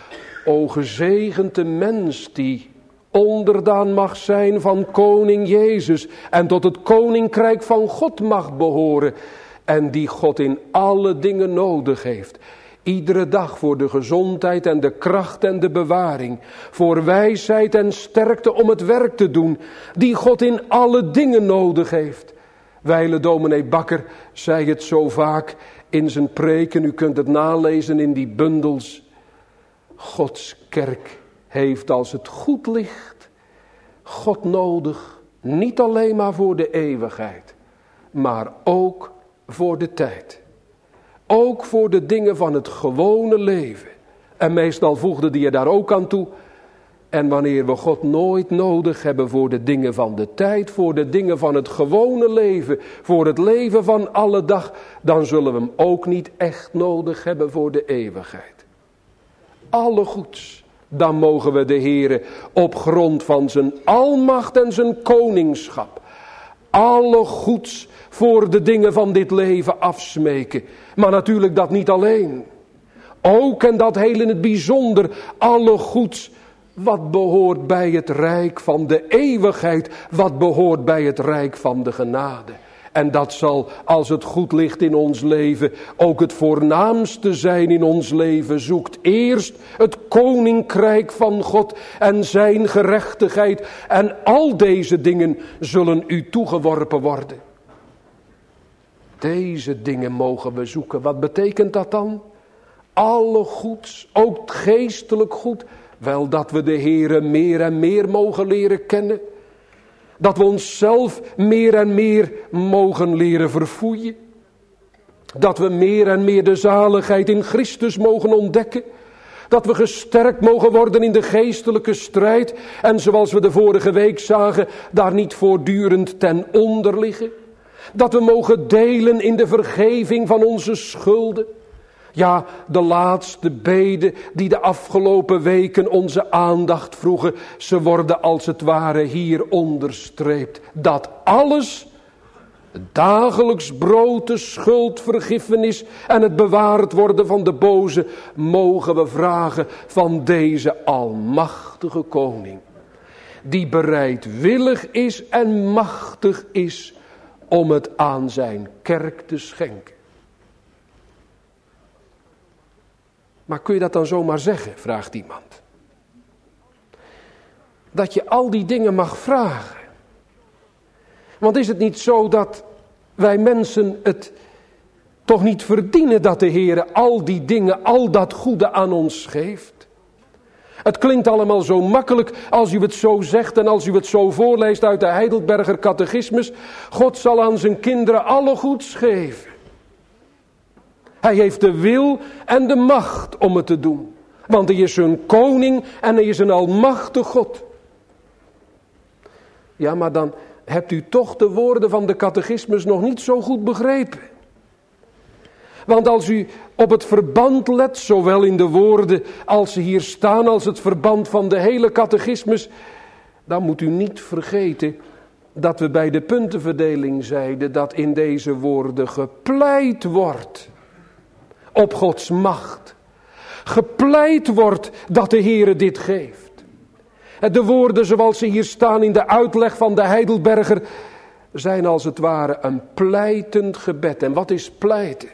O gezegend de mens die onderdaan mag zijn van koning Jezus en tot het koninkrijk van God mag behoren en die God in alle dingen nodig heeft. Iedere dag voor de gezondheid en de kracht en de bewaring, voor wijsheid en sterkte om het werk te doen, die God in alle dingen nodig heeft. Wijle dominee Bakker zei het zo vaak in zijn preken, u kunt het nalezen in die bundels. Gods kerk heeft als het goed ligt, God nodig, niet alleen maar voor de eeuwigheid, maar ook voor de tijd. Ook voor de dingen van het gewone leven. En meestal voegde die je daar ook aan toe. En wanneer we God nooit nodig hebben voor de dingen van de tijd, voor de dingen van het gewone leven, voor het leven van alle dag, dan zullen we hem ook niet echt nodig hebben voor de eeuwigheid. Alle goeds, dan mogen we de Heere op grond van zijn almacht en zijn koningschap alle goeds voor de dingen van dit leven afsmeken. Maar natuurlijk dat niet alleen. Ook en dat heel in het bijzonder alle goeds wat behoort bij het rijk van de eeuwigheid. Wat behoort bij het rijk van de genade. En dat zal, als het goed ligt in ons leven, ook het voornaamste zijn in ons leven. Zoekt eerst het koninkrijk van God en zijn gerechtigheid. En al deze dingen zullen u toegeworpen worden. Deze dingen mogen we zoeken. Wat betekent dat dan? Alle goeds, ook geestelijk goed. Wel dat we de Heere meer en meer mogen leren kennen. Dat we onszelf meer en meer mogen leren verfoeien. Dat we meer en meer de zaligheid in Christus mogen ontdekken. Dat we gesterkt mogen worden in de geestelijke strijd. En zoals we de vorige week zagen, daar niet voortdurend ten onder liggen. Dat we mogen delen in de vergeving van onze schulden. Ja, de laatste beden die de afgelopen weken onze aandacht vroegen, ze worden als het ware hier onderstreept. Dat alles, het dagelijks brood, de schuldvergiffenis en het bewaard worden van de boze, mogen we vragen van deze almachtige koning. Die bereidwillig is en machtig is om het aan zijn kerk te schenken. Maar kun je dat dan zomaar zeggen, vraagt iemand. Dat je al die dingen mag vragen. Want is het niet zo dat wij mensen het toch niet verdienen dat de Heere al die dingen, al dat goede aan ons geeft? Het klinkt allemaal zo makkelijk als u het zo zegt en als u het zo voorleest uit de Heidelberger Catechismus. God zal aan zijn kinderen alle goeds geven. Hij heeft de wil en de macht om het te doen. Want hij is een koning en hij is een almachtig God. Ja, maar dan hebt u toch de woorden van de catechismus nog niet zo goed begrepen. Want als u op het verband let, zowel in de woorden als ze hier staan, als het verband van de hele catechismus, dan moet u niet vergeten dat we bij de puntenverdeling zeiden dat in deze woorden gepleit wordt op Gods macht. Gepleit wordt dat de Heere dit geeft. De woorden zoals ze hier staan in de uitleg van de Heidelberger zijn als het ware een pleitend gebed. En wat is pleiten?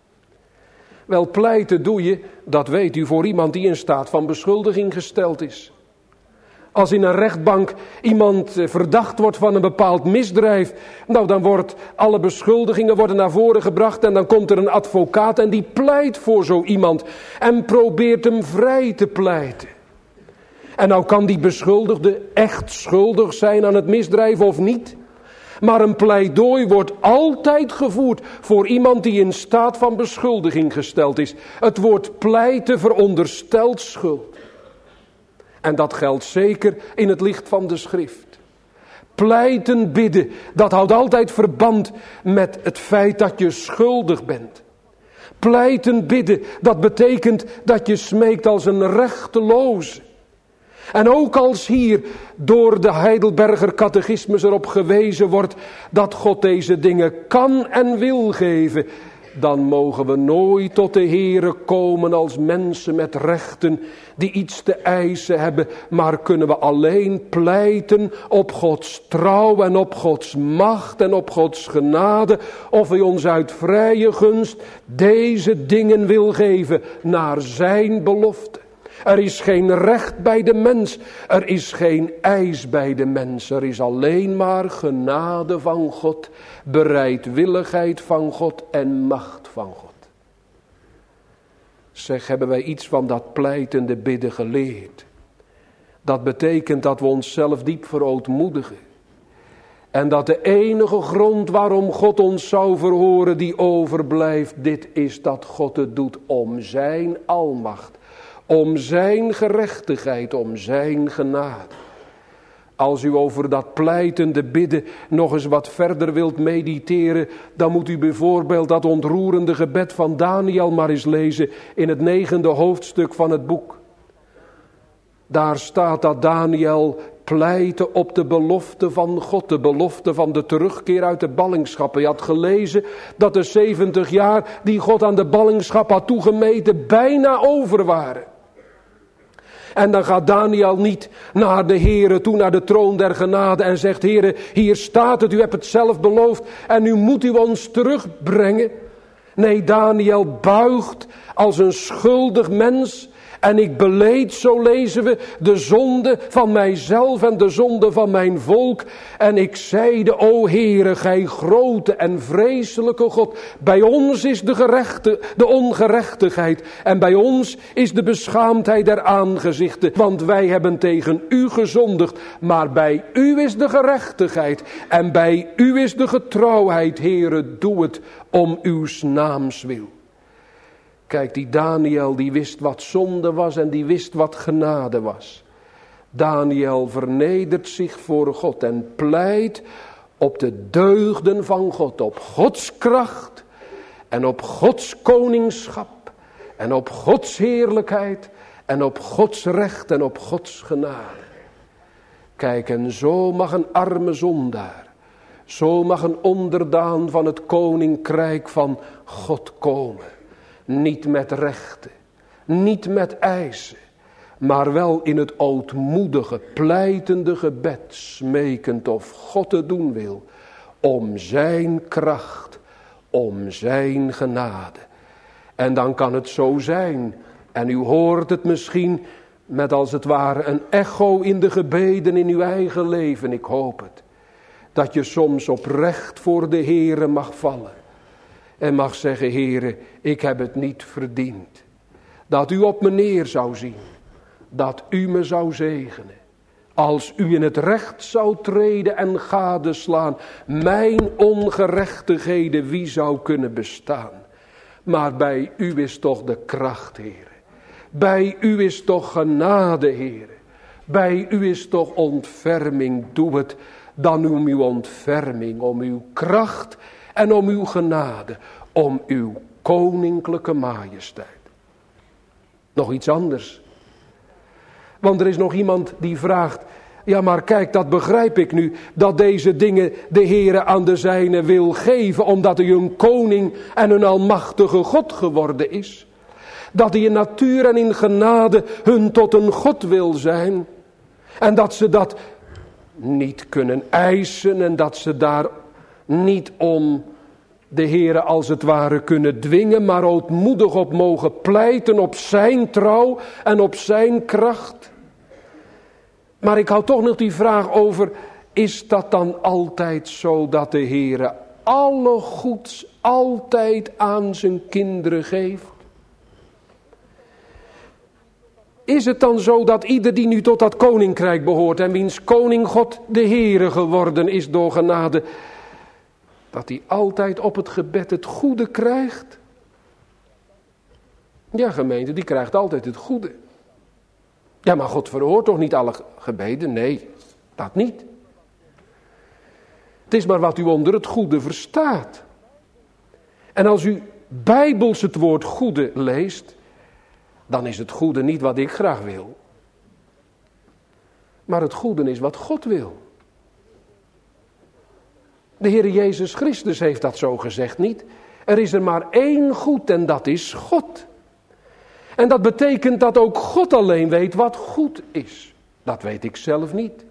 Wel, pleiten doe je, dat weet u, voor iemand die in staat van beschuldiging gesteld is. Als in een rechtbank iemand verdacht wordt van een bepaald misdrijf, nou dan wordt alle beschuldigingen worden naar voren gebracht en dan komt er een advocaat en die pleit voor zo iemand en probeert hem vrij te pleiten. En nou kan die beschuldigde echt schuldig zijn aan het misdrijf of niet. Maar een pleidooi wordt altijd gevoerd voor iemand die in staat van beschuldiging gesteld is. Het woord pleiten veronderstelt schuld. En dat geldt zeker in het licht van de schrift. Pleiten, bidden, dat houdt altijd verband met het feit dat je schuldig bent. Pleiten, bidden, dat betekent dat je smeekt als een rechteloze. En ook als hier door de Heidelberger Catechismus erop gewezen wordt dat God deze dingen kan en wil geven, dan mogen we nooit tot de Heere komen als mensen met rechten die iets te eisen hebben, maar kunnen we alleen pleiten op Gods trouw en op Gods macht en op Gods genade, of hij ons uit vrije gunst deze dingen wil geven naar zijn belofte. Er is geen recht bij de mens, er is geen eis bij de mens, er is alleen maar genade van God, bereidwilligheid van God en macht van God. Zeg, hebben wij iets van dat pleitende bidden geleerd? Dat betekent dat we onszelf diep verootmoedigen. En dat de enige grond waarom God ons zou verhoren die overblijft, dit is dat God het doet om zijn almacht. Om zijn gerechtigheid, om zijn genade. Als u over dat pleitende bidden nog eens wat verder wilt mediteren, dan moet u bijvoorbeeld dat ontroerende gebed van Daniel maar eens lezen in het negende hoofdstuk van het boek. Daar staat dat Daniel pleitte op de belofte van God, de belofte van de terugkeer uit de ballingschap. Je had gelezen dat de zeventig jaar die God aan de ballingschap had toegemeten bijna over waren. En dan gaat Daniel niet naar de Heere toe, naar de troon der genade en zegt: Heere, hier staat het, u hebt het zelf beloofd en nu moet u ons terugbrengen. Nee, Daniel buigt als een schuldig mens En ik beleed, zo lezen we, de zonde van mijzelf en de zonde van mijn volk. En ik zeide, o Heere, gij grote en vreselijke God. Bij ons is de, gerechte, de ongerechtigheid. En bij ons is de beschaamdheid der aangezichten. Want wij hebben tegen u gezondigd. Maar bij u is de gerechtigheid. En bij u is de getrouwheid. Heere, doe het om uw naams wil. Kijk, die Daniel die wist wat zonde was en die wist wat genade was. Daniel vernedert zich voor God en pleit op de deugden van God, op Gods kracht en op Gods koningschap en op Gods heerlijkheid en op Gods recht en op Gods genade. Kijk, en zo mag een arme zondaar, zo mag een onderdaan van het koninkrijk van God komen. Niet met rechten, niet met eisen, maar wel in het ootmoedige, pleitende gebed, smekend of God het doen wil, om zijn kracht, om zijn genade. En dan kan het zo zijn, en u hoort het misschien met als het ware een echo in de gebeden in uw eigen leven, ik hoop het, dat je soms oprecht voor de Heere mag vallen. En mag zeggen, Heere, ik heb het niet verdiend. Dat u op me neer zou zien. Dat u me zou zegenen. Als u in het recht zou treden en gadeslaan. Mijn ongerechtigheden, wie zou kunnen bestaan? Maar bij u is toch de kracht, Heere. Bij u is toch genade, Heere. Bij u is toch ontferming. Doe het dan om uw ontferming, om uw kracht en om uw genade, om uw koninklijke majesteit. Nog iets anders. Want er is nog iemand die vraagt, ja maar kijk, dat begrijp ik nu, dat deze dingen de Heere aan de zijne wil geven, omdat hij een koning en een almachtige God geworden is. Dat hij in natuur en in genade hun tot een God wil zijn. En dat ze dat niet kunnen eisen en dat ze daar niet om de Heere als het ware kunnen dwingen, maar ootmoedig op mogen pleiten op zijn trouw en op zijn kracht. Maar ik hou toch nog die vraag over, is dat dan altijd zo dat de Heere alle goeds altijd aan zijn kinderen geeft? Is het dan zo dat ieder die nu tot dat koninkrijk behoort en wiens koning God de Heere geworden is door genade, dat hij altijd op het gebed het goede krijgt? Ja, gemeente, die krijgt altijd het goede. Ja, maar God verhoort toch niet alle gebeden? Nee, dat niet. Het is maar wat u onder het goede verstaat. En als u bijbels het woord goede leest, dan is het goede niet wat ik graag wil. Maar het goede is wat God wil. De Heer Jezus Christus heeft dat zo gezegd niet. Er is er maar één goed en dat is God. En dat betekent dat ook God alleen weet wat goed is. Dat weet ik zelf niet.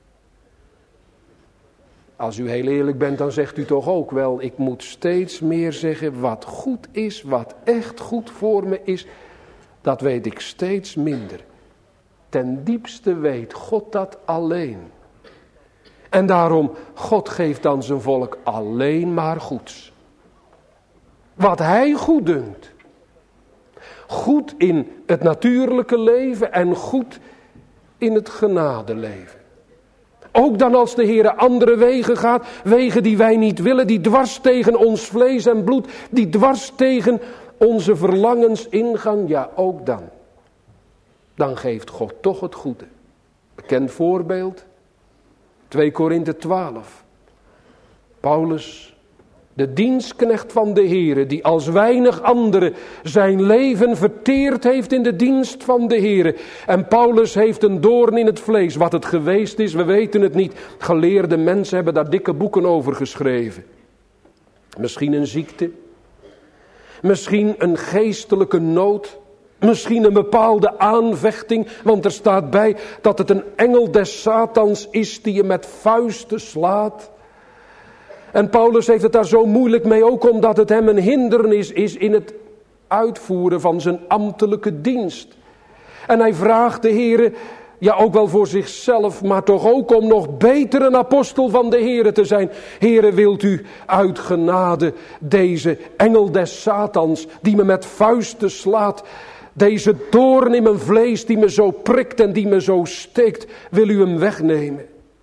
Als u heel eerlijk bent, dan zegt u toch ook wel, ik moet steeds meer zeggen wat goed is, wat echt goed voor me is. Dat weet ik steeds minder. Ten diepste weet God dat alleen. En daarom, God geeft dan zijn volk alleen maar goeds. Wat hij goed dunkt. Goed in het natuurlijke leven en goed in het genadeleven. Ook dan als de Heer andere wegen gaat, wegen die wij niet willen, die dwars tegen ons vlees en bloed, die dwars tegen onze verlangens ingaan, ja ook dan. Dan geeft God toch het goede. Bekend voorbeeld, twee Korinthe twaalf. Paulus, de dienstknecht van de Heere, die als weinig anderen zijn leven verteerd heeft in de dienst van de Heere. En Paulus heeft een doorn in het vlees. Wat het geweest is, we weten het niet. Geleerde mensen hebben daar dikke boeken over geschreven. Misschien een ziekte. Misschien een geestelijke nood. Misschien een bepaalde aanvechting. Want er staat bij dat het een engel des Satans is die je met vuisten slaat. En Paulus heeft het daar zo moeilijk mee, ook omdat het hem een hindernis is in het uitvoeren van zijn ambtelijke dienst. En hij vraagt de Heere, ja ook wel voor zichzelf, maar toch ook om nog beter een apostel van de Heere te zijn. Heere, wilt u uit genade deze engel des Satans, die me met vuisten slaat, deze doorn in mijn vlees die me zo prikt en die me zo steekt, wil u hem wegnemen?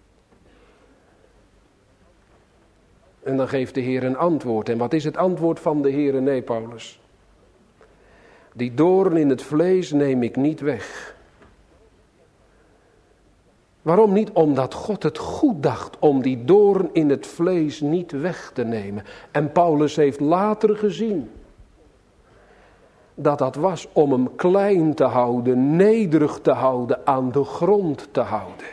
En dan geeft de Heer een antwoord. En wat is het antwoord van de Heer? Nee, Paulus. Die doorn in het vlees neem ik niet weg. Waarom niet? Omdat God het goed dacht om die doorn in het vlees niet weg te nemen. En Paulus heeft later gezien dat dat was om hem klein te houden, nederig te houden, aan de grond te houden.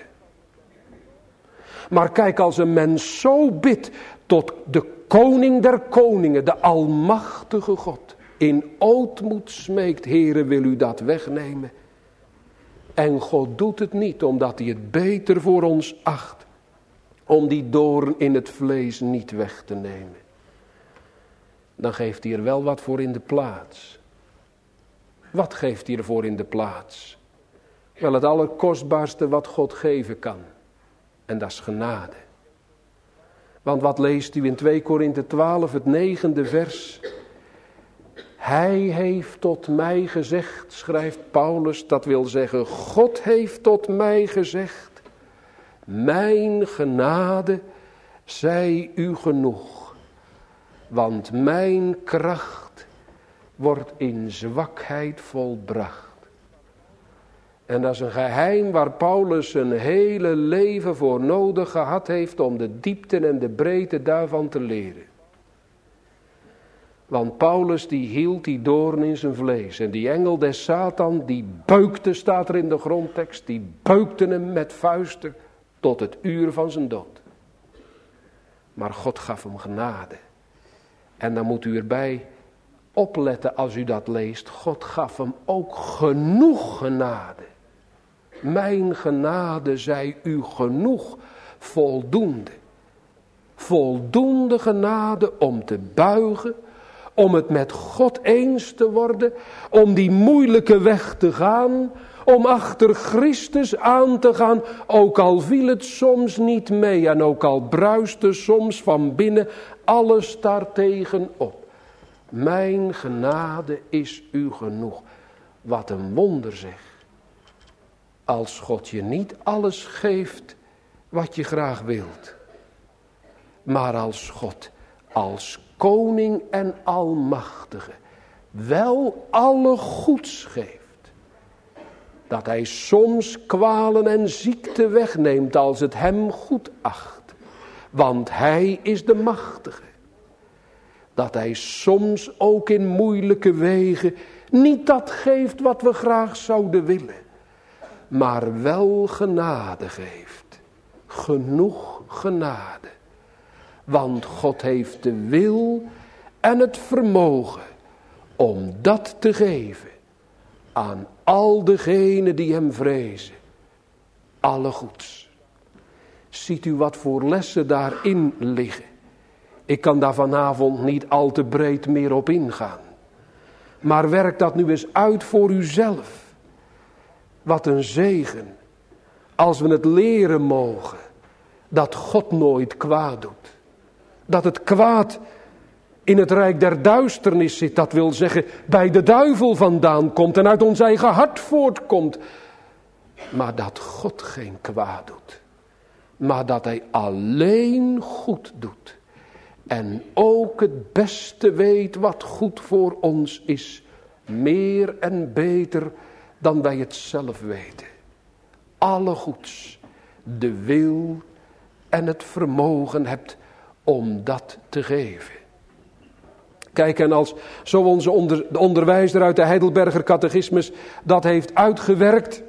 Maar kijk, als een mens zo bidt tot de koning der koningen, de almachtige God, in ootmoed smeekt, Heere, wil u dat wegnemen? En God doet het niet, omdat hij het beter voor ons acht om die doorn in het vlees niet weg te nemen. Dan geeft hij er wel wat voor in de plaats. Wat geeft hij ervoor in de plaats? Wel, het allerkostbaarste wat God geven kan. En dat is genade. Want wat leest u in twee Korinthe twaalf, het negende vers? Hij heeft tot mij gezegd, schrijft Paulus, dat wil zeggen, God heeft tot mij gezegd, mijn genade zij u genoeg, want mijn kracht wordt in zwakheid volbracht. En dat is een geheim waar Paulus zijn hele leven voor nodig gehad heeft om de diepte en de breedte daarvan te leren. Want Paulus die hield die doorn in zijn vlees. En die engel des Satan die beukte, staat er in de grondtekst, die beukte hem met vuisten tot het uur van zijn dood. Maar God gaf hem genade. En dan moet u erbij opletten als u dat leest. God gaf hem ook genoeg genade. Mijn genade zij u genoeg, voldoende. Voldoende genade om te buigen, om het met God eens te worden, om die moeilijke weg te gaan, om achter Christus aan te gaan, ook al viel het soms niet mee en ook al bruiste soms van binnen alles daartegen op. Mijn genade is u genoeg. Wat een wonder zeg. Als God je niet alles geeft wat je graag wilt. Maar als God als koning en almachtige wel alle goeds geeft. Dat hij soms kwalen en ziekte wegneemt als het hem goed acht. Want hij is de machtige. Dat hij soms ook in moeilijke wegen niet dat geeft wat we graag zouden willen. Maar wel genade geeft. Genoeg genade. Want God heeft de wil en het vermogen om dat te geven aan al degenen die hem vrezen. Alle goeds. Ziet u wat voor lessen daarin liggen? Ik kan daar vanavond niet al te breed meer op ingaan. Maar werk dat nu eens uit voor uzelf. Wat een zegen. Als we het leren mogen. Dat God nooit kwaad doet. Dat het kwaad in het rijk der duisternis zit. Dat wil zeggen bij de duivel vandaan komt en uit ons eigen hart voortkomt. Maar dat God geen kwaad doet. Maar dat hij alleen goed doet. En ook het beste weet wat goed voor ons is. Meer en beter dan wij het zelf weten. Alle goeds, de wil en het vermogen hebt om dat te geven. Kijk, en als zo onze onder, de onderwijzer uit de Heidelberger Catechismus dat heeft uitgewerkt,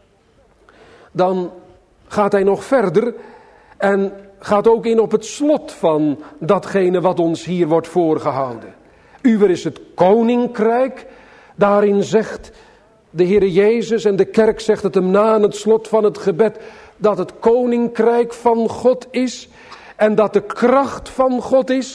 dan gaat hij nog verder en gaat ook in op het slot van datgene wat ons hier wordt voorgehouden. Uwer is het koninkrijk, daarin zegt de Heere Jezus en de kerk zegt het hem na aan het slot van het gebed, dat het koninkrijk van God is en dat de kracht van God is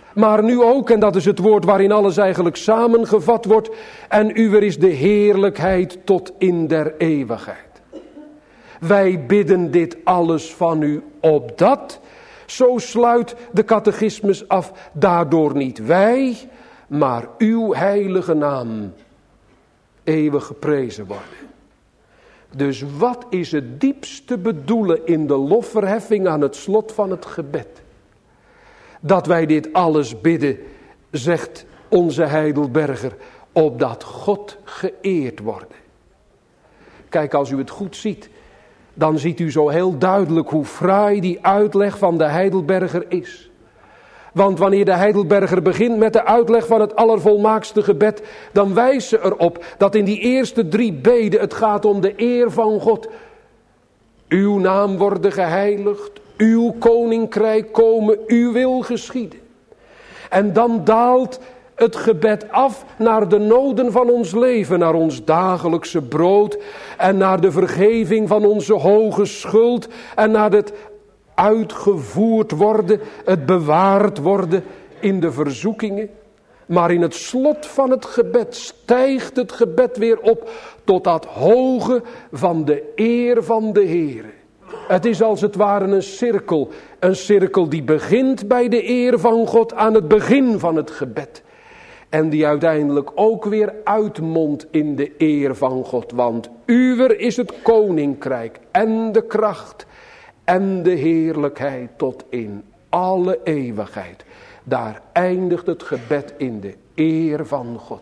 Maar nu ook, en dat is het woord waarin alles eigenlijk samengevat wordt. En uwer is de heerlijkheid tot in der eeuwigheid. Wij bidden dit alles van u opdat, zo sluit de catechismus af, daardoor niet wij, maar uw heilige naam eeuwig geprezen worden. Dus wat is het diepste bedoelen in de lofverheffing aan het slot van het gebed? Dat wij dit alles bidden, zegt onze Heidelberger, opdat God geëerd wordt. Kijk, als u het goed ziet, dan ziet u zo heel duidelijk hoe fraai die uitleg van de Heidelberger is. Want wanneer de Heidelberger begint met de uitleg van het allervolmaakste gebed, dan wijst ze erop dat in die eerste drie beden het gaat om de eer van God. Uw naam worden geheiligd, uw koninkrijk komen, uw wil geschieden. En dan daalt het gebed af naar de noden van ons leven, naar ons dagelijkse brood en naar de vergeving van onze hoge schuld en naar het uitgevoerd worden, het bewaard worden in de verzoekingen. Maar in het slot van het gebed stijgt het gebed weer op tot dat hoge van de eer van de Heere. Het is als het ware een cirkel, een cirkel die begint bij de eer van God aan het begin van het gebed. En die uiteindelijk ook weer uitmondt in de eer van God. Want uwer is het koninkrijk en de kracht en de heerlijkheid tot in alle eeuwigheid. Daar eindigt het gebed in de eer van God.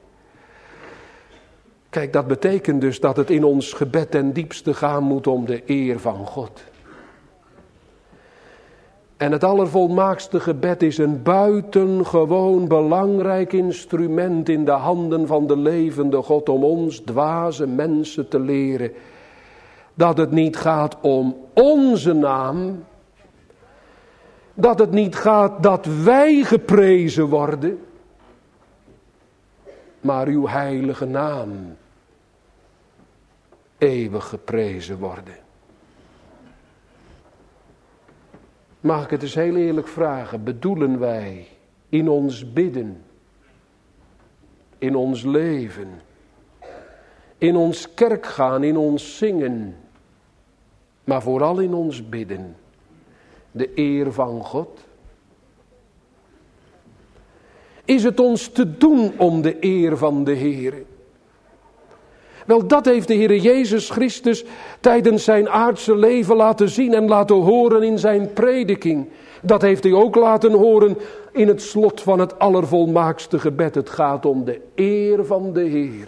Kijk, dat betekent dus dat het in ons gebed ten diepste gaan moet om de eer van God. En het allervolmaakste gebed is een buitengewoon belangrijk instrument in de handen van de levende God om ons dwaze mensen te leren dat het niet gaat om onze naam, dat het niet gaat dat wij geprezen worden, maar uw heilige naam eeuwig geprezen worden. Mag ik het eens heel eerlijk vragen, bedoelen wij in ons bidden, in ons leven, in ons kerkgaan, in ons zingen, maar vooral in ons bidden, de eer van God? Is het ons te doen om de eer van de Heer? Wel, dat heeft de Heer Jezus Christus tijdens zijn aardse leven laten zien en laten horen in zijn prediking. Dat heeft hij ook laten horen in het slot van het allervolmaakste gebed. Het gaat om de eer van de Heer.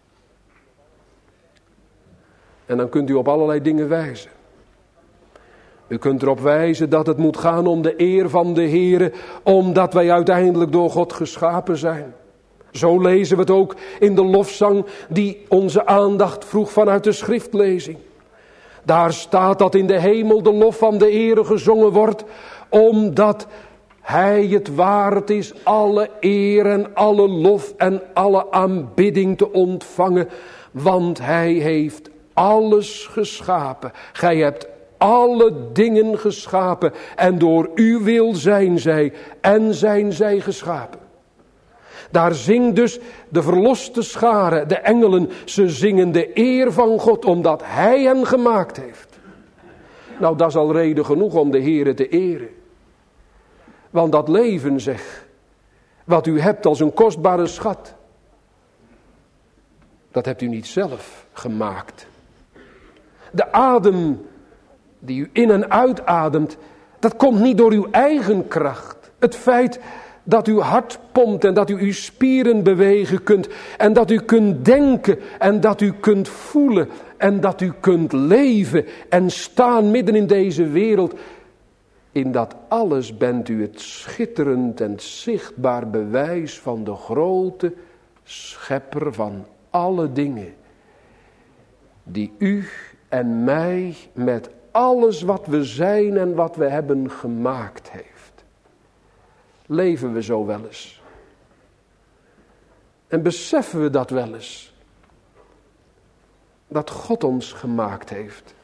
En dan kunt u op allerlei dingen wijzen. U kunt erop wijzen dat het moet gaan om de eer van de Heer, omdat wij uiteindelijk door God geschapen zijn. Zo lezen we het ook in de lofzang die onze aandacht vroeg vanuit de schriftlezing. Daar staat dat in de hemel de lof van de Heere gezongen wordt, omdat Hij het waard is alle eer en alle lof en alle aanbidding te ontvangen, want Hij heeft alles geschapen. Gij hebt alle dingen geschapen en door uw wil zijn zij en zijn zij geschapen. Daar zingt dus de verloste schare, de engelen, ze zingen de eer van God omdat Hij hen gemaakt heeft. Nou, dat is al reden genoeg om de Heere te eren. Want dat leven, zeg, wat u hebt als een kostbare schat, dat hebt u niet zelf gemaakt. De adem die u in en uitademt, dat komt niet door uw eigen kracht. Het feit dat uw hart pompt en dat u uw spieren bewegen kunt en dat u kunt denken en dat u kunt voelen en dat u kunt leven en staan midden in deze wereld. In dat alles bent u het schitterend en zichtbaar bewijs van de grote schepper van alle dingen, die u en mij met alles wat we zijn en wat we hebben gemaakt heeft. Leven we zo wel eens? En beseffen we dat wel eens? Dat God ons gemaakt heeft.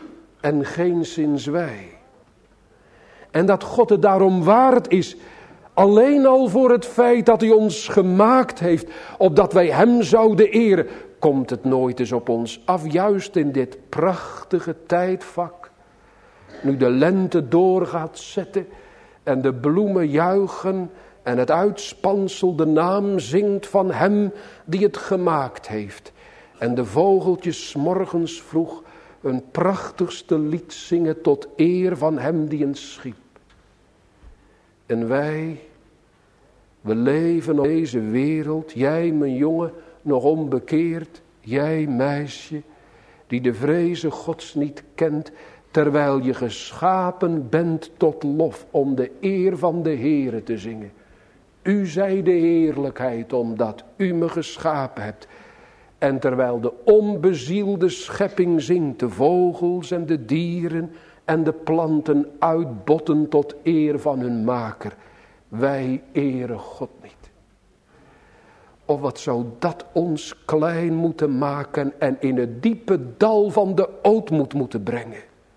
En geenszins wij. En dat God het daarom waard is Alleen al voor het feit dat hij ons gemaakt heeft, opdat wij hem zouden eren, komt het nooit eens op ons af. Juist in dit prachtige tijdvak, nu de lente door gaat zetten en de bloemen juichen en het uitspansel de naam zingt van hem die het gemaakt heeft. En de vogeltjes 's morgens vroeg een prachtigste lied zingen tot eer van hem die hen schiep. En wij, we leven op deze wereld, jij mijn jongen nog onbekeerd, jij meisje die de vreze Gods niet kent, terwijl je geschapen bent tot lof om de eer van de Heere te zingen. U zij de heerlijkheid omdat u me geschapen hebt. En terwijl de onbezielde schepping zingt, de vogels en de dieren en de planten uitbotten tot eer van hun maker. Wij eren God niet. Of wat zou dat ons klein moeten maken en in het diepe dal van de ootmoed moeten brengen.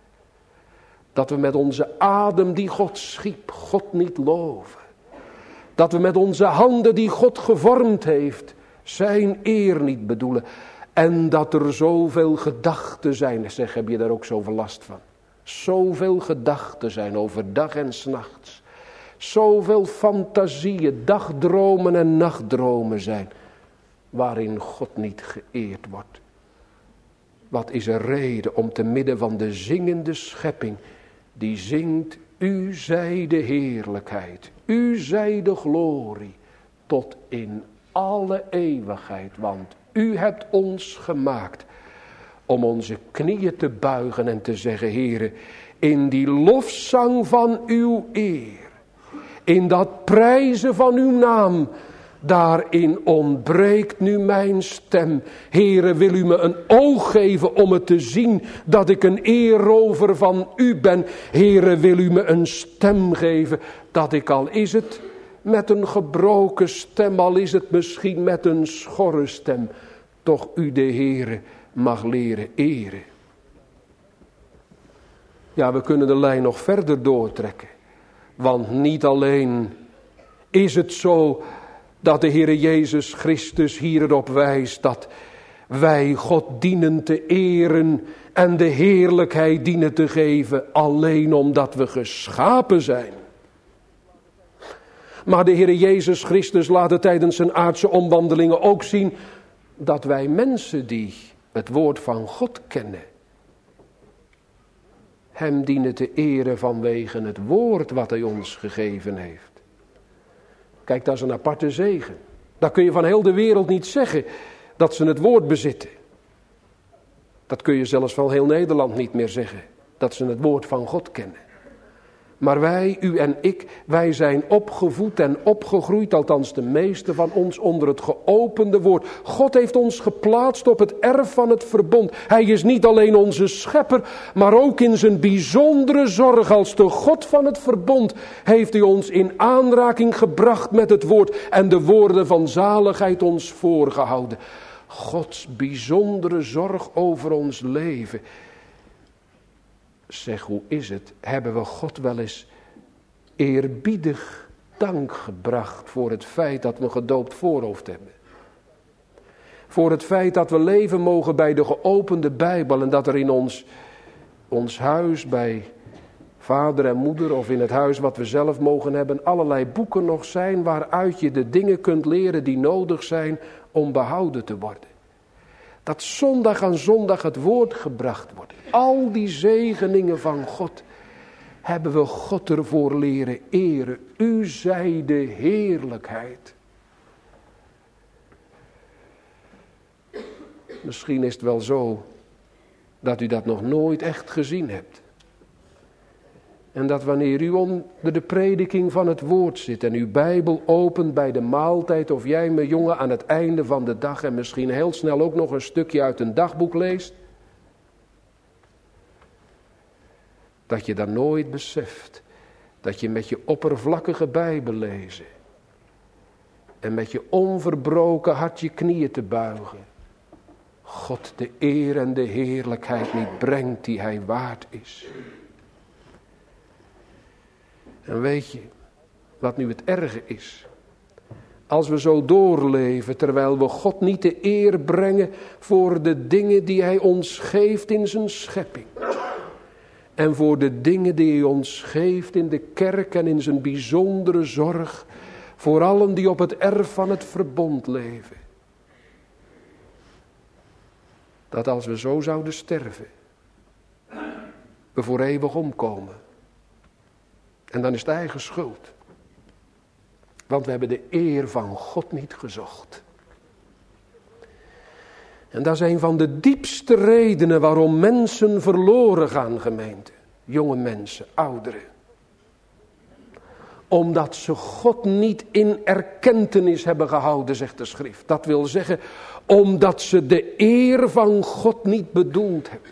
Dat we met onze adem die God schiep, God niet loven. Dat we met onze handen die God gevormd heeft, zijn eer niet bedoelen. En dat er zoveel gedachten zijn. Zeg, heb je daar ook zoveel last van? Zoveel gedachten zijn over dag en 's nachts. Zoveel fantasieën, dagdromen en nachtdromen zijn. Waarin God niet geëerd wordt. Wat is er reden om te midden van de zingende schepping. Die zingt, u zij de heerlijkheid. U zij de glorie. Tot in alle eeuwigheid. Want u hebt ons gemaakt. Om onze knieën te buigen en te zeggen, Heere, in die lofzang van uw eer. In dat prijzen van uw naam. Daarin ontbreekt nu mijn stem. Heere, wil u me een oog geven om het te zien dat ik een eerrover van u ben. Heere, wil u me een stem geven dat ik, al is het met een gebroken stem, al is het misschien met een schorre stem, toch u de Heere mag leren eren. Ja, we kunnen de lijn nog verder doortrekken. Want niet alleen is het zo dat de Heere Jezus Christus hier erop wijst dat wij God dienen te eren en de heerlijkheid dienen te geven alleen omdat we geschapen zijn. Maar de Heere Jezus Christus laat het tijdens zijn aardse omwandelingen ook zien dat wij mensen die het woord van God kennen, hem dienen te eren vanwege het woord wat hij ons gegeven heeft. Kijk, dat is een aparte zegen. Dat kun je van heel de wereld niet zeggen, dat ze het woord bezitten. Dat kun je zelfs van heel Nederland niet meer zeggen, dat ze het woord van God kennen. Maar wij, u en ik, wij zijn opgevoed en opgegroeid, althans de meeste van ons, onder het geopende woord. God heeft ons geplaatst op het erf van het verbond. Hij is niet alleen onze schepper, maar ook in zijn bijzondere zorg als de God van het verbond heeft hij ons in aanraking gebracht met het woord en de woorden van zaligheid ons voorgehouden. Gods bijzondere zorg over ons leven. Zeg, hoe is het? Hebben we God wel eens eerbiedig dank gebracht voor het feit dat we een gedoopt voorhoofd hebben? Voor het feit dat we leven mogen bij de geopende Bijbel en dat er in ons, ons huis bij vader en moeder of in het huis wat we zelf mogen hebben allerlei boeken nog zijn waaruit je de dingen kunt leren die nodig zijn om behouden te worden. Dat zondag aan zondag het woord gebracht wordt. Al die zegeningen van God hebben we God ervoor leren eren. U zij de heerlijkheid. Misschien is het wel zo dat u dat nog nooit echt gezien hebt. En dat wanneer u onder de prediking van het woord zit en uw Bijbel opent bij de maaltijd, of jij, mijn jongen, aan het einde van de dag en misschien heel snel ook nog een stukje uit een dagboek leest, dat je dan nooit beseft dat je met je oppervlakkige Bijbel lezen en met je onverbroken hart je knieën te buigen, God de eer en de heerlijkheid niet brengt die hij waard is. En weet je, wat nu het erge is. Als we zo doorleven, terwijl we God niet de eer brengen voor de dingen die hij ons geeft in zijn schepping. En voor de dingen die hij ons geeft in de kerk en in zijn bijzondere zorg voor allen die op het erf van het verbond leven. Dat als we zo zouden sterven, we voor eeuwig omkomen. En dan is het eigen schuld. Want we hebben de eer van God niet gezocht. En dat is een van de diepste redenen waarom mensen verloren gaan, gemeente. Jonge mensen, ouderen. Omdat ze God niet in erkentenis hebben gehouden, zegt de schrift. Dat wil zeggen, omdat ze de eer van God niet bedoeld hebben.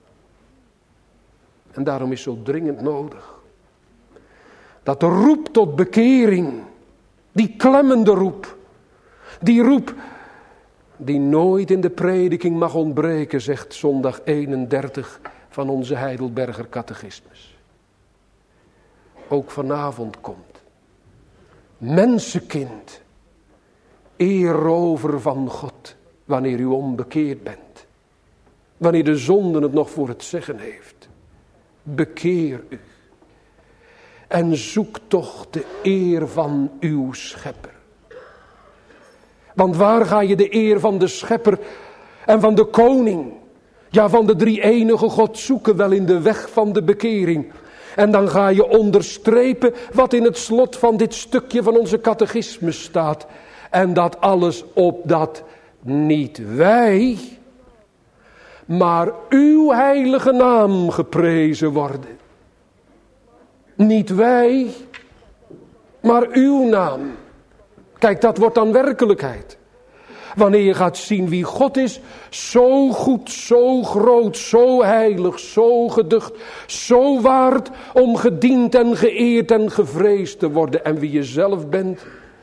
En daarom is zo dringend nodig dat de roep tot bekering, die klemmende roep, die roep die nooit in de prediking mag ontbreken, zegt zondag eenendertig van onze Heidelberger catechismus. Ook vanavond komt. Mensenkind, eerover van God, wanneer u onbekeerd bent. Wanneer de zonde het nog voor het zeggen heeft. Bekeer u. En zoek toch de eer van uw schepper. Want waar ga je de eer van de schepper en van de koning, ja van de drie-enige God zoeken? Wel in de weg van de bekering. En dan ga je onderstrepen wat in het slot van dit stukje van onze catechismus staat. En dat alles opdat niet wij, maar uw heilige naam geprezen worden. Niet wij, maar uw naam. Kijk, dat wordt dan werkelijkheid. Wanneer je gaat zien wie God is, zo goed, zo groot, zo heilig, zo geducht, zo waard om gediend en geëerd en gevreesd te worden. En wie je zelf bent,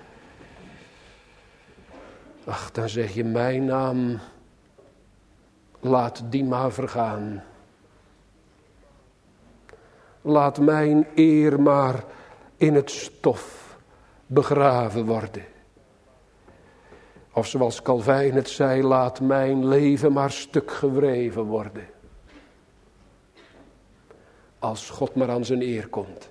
ach, dan zeg je mijn naam, laat die maar vergaan. Laat mijn eer maar in het stof begraven worden. Of zoals Calvijn het zei, laat mijn leven maar stuk gewreven worden. Als God maar aan zijn eer komt.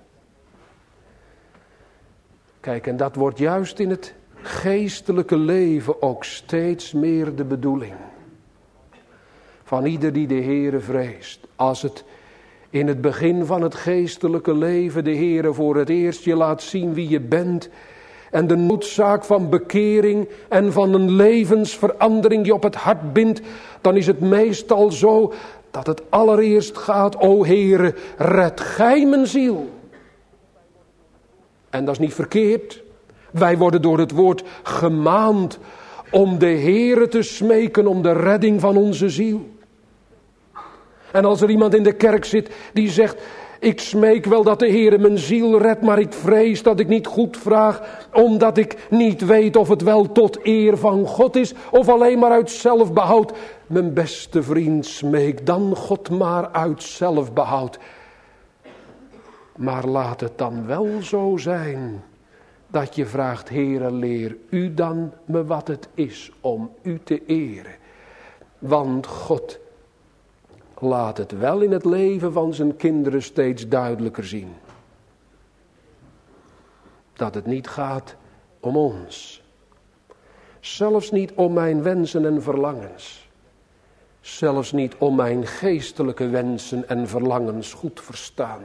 Kijk, en dat wordt juist in het geestelijke leven ook steeds meer de bedoeling. Van ieder die de Heere vreest. Als het in het begin van het geestelijke leven de Heere voor het eerst je laat zien wie je bent. En de noodzaak van bekering en van een levensverandering je op het hart bindt. Dan is het meestal zo dat het allereerst gaat, o Heere, red gij mijn ziel. En dat is niet verkeerd. Wij worden door het woord gemaand om de Heere te smeken om de redding van onze ziel. En als er iemand in de kerk zit die zegt, ik smeek wel dat de Heere mijn ziel redt, maar ik vrees dat ik niet goed vraag, omdat ik niet weet of het wel tot eer van God is, of alleen maar uit zelfbehoud. Mijn beste vriend, smeek dan God maar uit zelfbehoud. Maar laat het dan wel zo zijn dat je vraagt, Heere, leer u dan me wat het is om u te eren. Want God laat het wel in het leven van zijn kinderen steeds duidelijker zien. Dat het niet gaat om ons. Zelfs niet om mijn wensen en verlangens. Zelfs niet om mijn geestelijke wensen en verlangens, goed verstaan.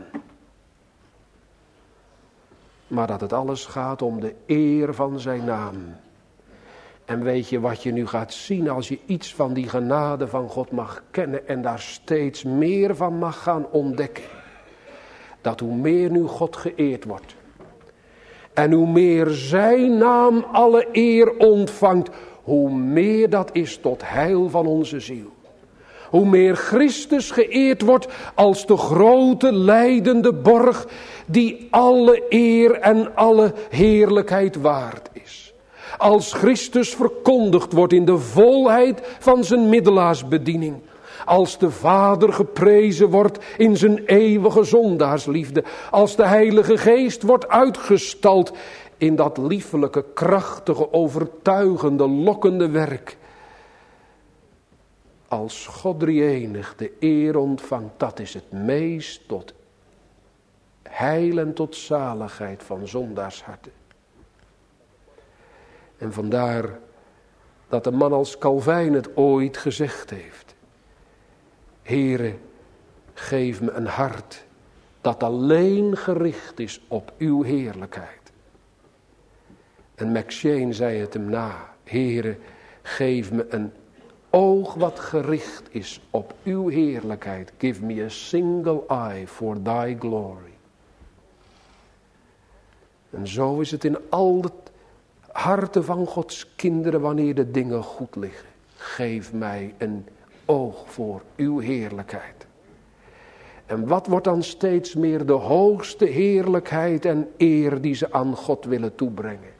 Maar dat het alles gaat om de eer van zijn naam. En weet je wat je nu gaat zien als je iets van die genade van God mag kennen en daar steeds meer van mag gaan ontdekken. Dat hoe meer nu God geëerd wordt. En hoe meer zijn naam alle eer ontvangt, hoe meer dat is tot heil van onze ziel. Hoe meer Christus geëerd wordt als de grote lijdende borg die alle eer en alle heerlijkheid waard is. Als Christus verkondigd wordt in de volheid van zijn middelaarsbediening. Als de Vader geprezen wordt in zijn eeuwige zondaarsliefde. Als de Heilige Geest wordt uitgestald in dat liefelijke, krachtige, overtuigende, lokkende werk. Als God drie-enig de eer ontvangt, dat is het meest tot heil en tot zaligheid van zondaarsharten. En vandaar dat een man als Calvijn het ooit gezegd heeft. Heere, geef me een hart dat alleen gericht is op uw heerlijkheid. En McCheyne zei het hem na. Heere, geef me een oog wat gericht is op uw heerlijkheid. Give me a single eye for thy glory. En zo is het in al de harten van Gods kinderen wanneer de dingen goed liggen. Geef mij een oog voor uw heerlijkheid. En wat wordt dan steeds meer de hoogste heerlijkheid en eer die ze aan God willen toebrengen?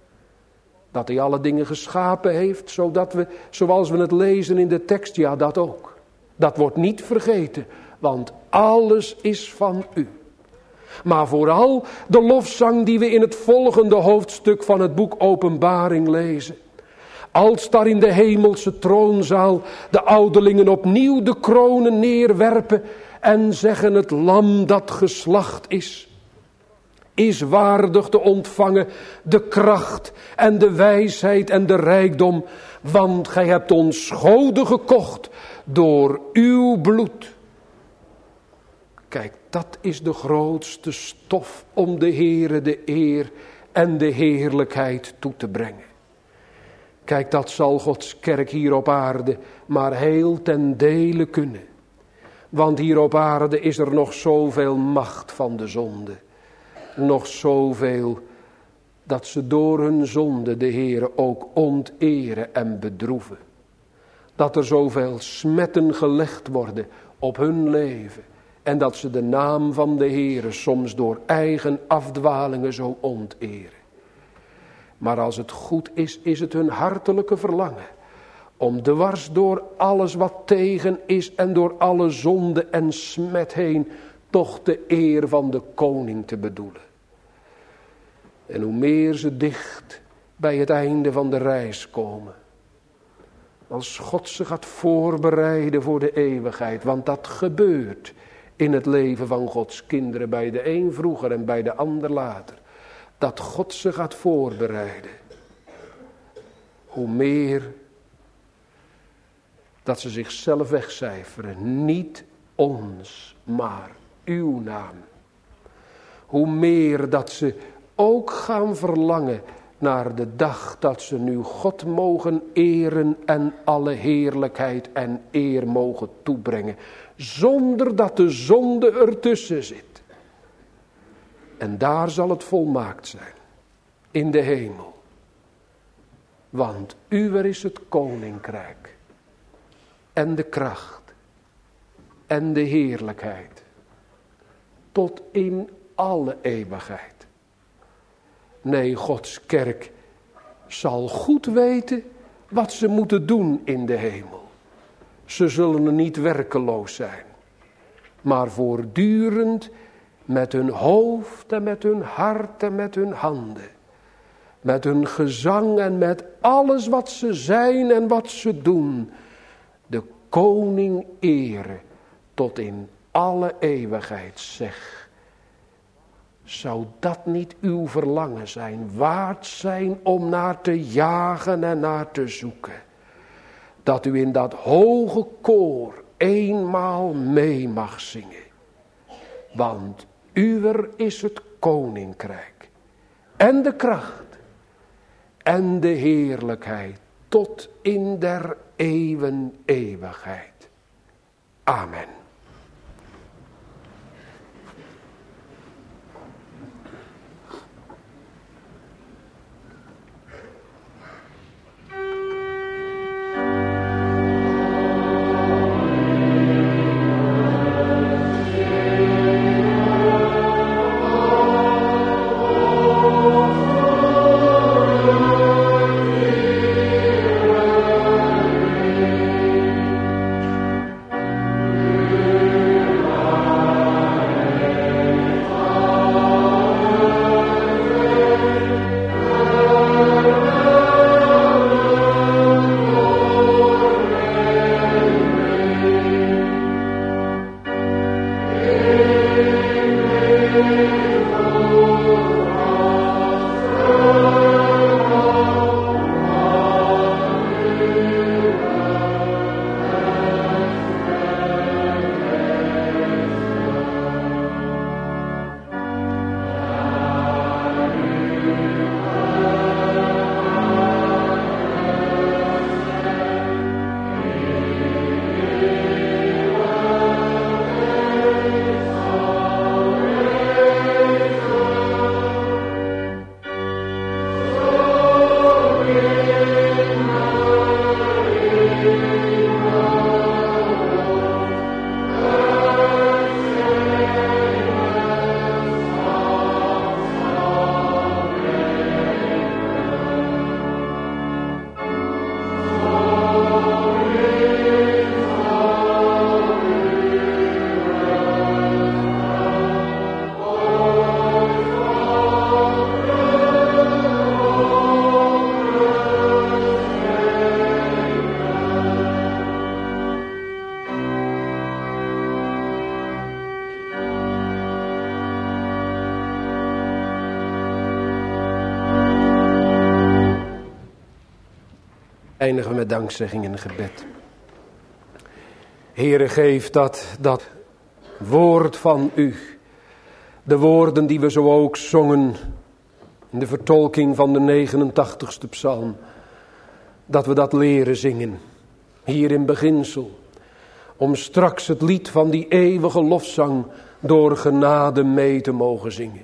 Dat hij alle dingen geschapen heeft, zodat we, zoals we het lezen in de tekst, ja dat ook. Dat wordt niet vergeten, want alles is van u. Maar vooral de lofzang die we in het volgende hoofdstuk van het boek Openbaring lezen. Als daar in de hemelse troonzaal de ouderlingen opnieuw de kronen neerwerpen en zeggen het lam dat geslacht is, is waardig te ontvangen de kracht en de wijsheid en de rijkdom, want gij hebt ons schode gekocht door uw bloed. Kijk, dat is de grootste stof om de Heere de eer en de heerlijkheid toe te brengen. Kijk, dat zal Gods kerk hier op aarde maar heel ten dele kunnen. Want hier op aarde is er nog zoveel macht van de zonde. Nog zoveel dat ze door hun zonde de Heere ook onteren en bedroeven. Dat er zoveel smetten gelegd worden op hun leven. En dat ze de naam van de Heere soms door eigen afdwalingen zo onteren. Maar als het goed is, is het hun hartelijke verlangen om dwars door alles wat tegen is en door alle zonde en smet heen toch de eer van de koning te bedoelen. En hoe meer ze dicht bij het einde van de reis komen, als God ze gaat voorbereiden voor de eeuwigheid, want dat gebeurt in het leven van Gods kinderen, bij de een vroeger en bij de ander later. Dat God ze gaat voorbereiden. Hoe meer dat ze zichzelf wegcijferen. Niet ons, maar uw naam. Hoe meer dat ze ook gaan verlangen naar de dag dat ze nu God mogen eren en alle heerlijkheid en eer mogen toebrengen. Zonder dat de zonde ertussen zit. En daar zal het volmaakt zijn. In de hemel. Want uwer is het koninkrijk. En de kracht. En de heerlijkheid. Tot in alle eeuwigheid. Nee, Gods kerk zal goed weten wat ze moeten doen in de hemel. Ze zullen er niet werkeloos zijn. Maar voortdurend met hun hoofd en met hun hart en met hun handen. Met hun gezang en met alles wat ze zijn en wat ze doen. De koning eren tot in alle eeuwigheid, zeg. Zou dat niet uw verlangen zijn, waard zijn om naar te jagen en naar te zoeken? Dat u in dat hoge koor eenmaal mee mag zingen. Want uwer is het koninkrijk en de kracht en de heerlijkheid tot in der eeuwen eeuwigheid. Amen. Eindigen we met dankzegging in gebed. Heere, geef dat, dat woord van u, de woorden die we zo ook zongen in de vertolking van de negenentachtigste psalm, dat we dat leren zingen, hier in beginsel, om straks het lied van die eeuwige lofzang door genade mee te mogen zingen.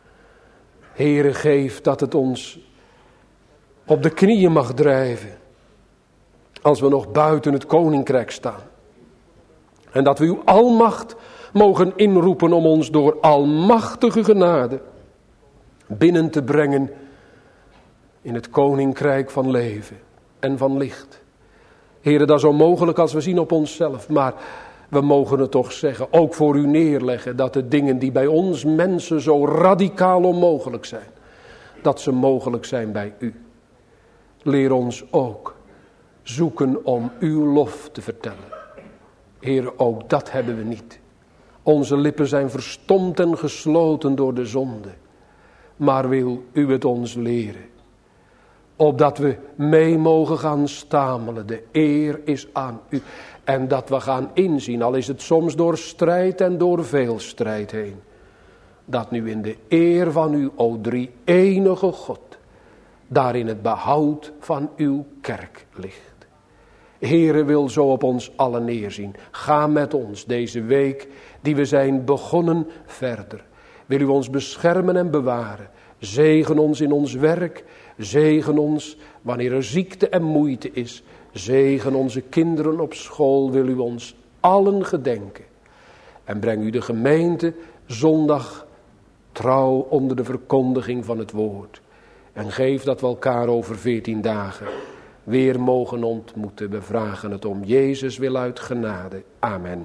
Heere, geef dat het ons op de knieën mag drijven, als we nog buiten het koninkrijk staan. En dat we uw almacht mogen inroepen om ons door almachtige genade binnen te brengen in het koninkrijk van leven en van licht. Heere, dat is onmogelijk als we zien op onszelf, maar we mogen het toch zeggen, ook voor u neerleggen, dat de dingen die bij ons mensen zo radicaal onmogelijk zijn, dat ze mogelijk zijn bij u. Leer ons ook zoeken om uw lof te vertellen. Heere, ook dat hebben we niet. Onze lippen zijn verstomd en gesloten door de zonde. Maar wil u het ons leren. Opdat we mee mogen gaan stamelen. De eer is aan u. En dat we gaan inzien, al is het soms door strijd en door veel strijd heen. Dat nu in de eer van u, o drie enige God, daarin het behoud van uw kerk ligt. Heere, wil zo op ons allen neerzien. Ga met ons deze week die we zijn begonnen verder. Wil u ons beschermen en bewaren. Zegen ons in ons werk. Zegen ons wanneer er ziekte en moeite is. Zegen onze kinderen op school. Wil u ons allen gedenken. En breng u de gemeente zondag trouw onder de verkondiging van het woord. En geef dat we elkaar over veertien dagen weer mogen ontmoeten. We vragen het om Jezus wil uit genade. Amen.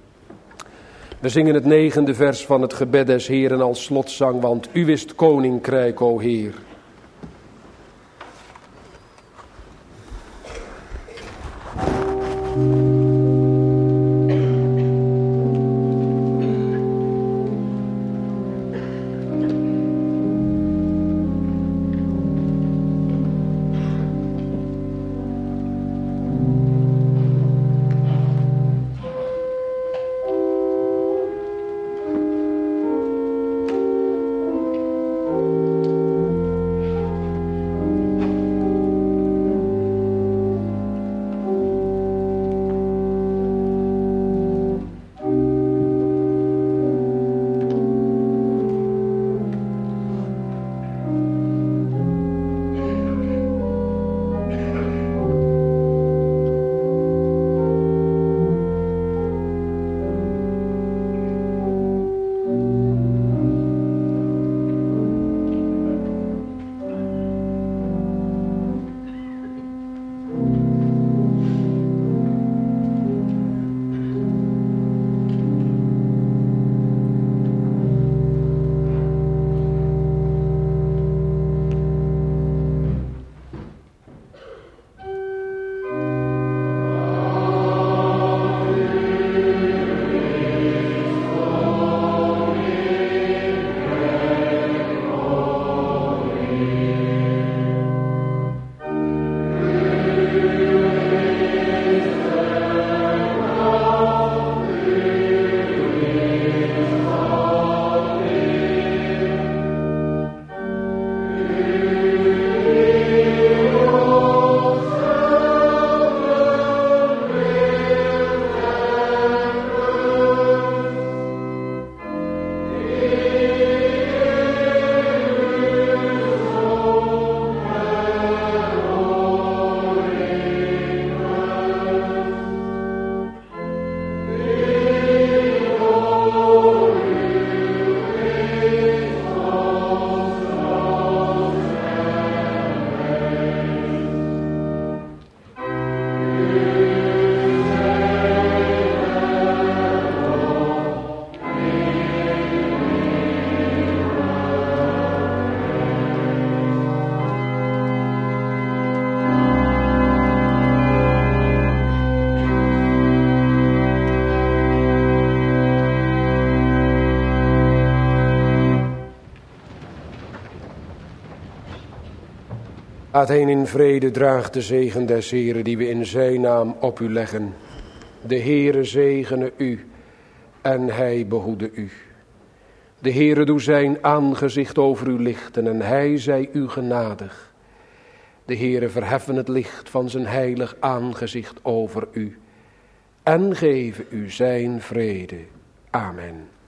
We zingen het negende vers van het gebed des Heeren als slotzang, want u is het koninkrijk, o Heer. Gaat heen in vrede, draagt de zegen des Heeren die we in zijn naam op u leggen. De Heere zegene u en hij behoede u. De Heere doe zijn aangezicht over u lichten en hij zij u genadig. De Heere verheffen het licht van zijn heilig aangezicht over u en geven u zijn vrede. Amen.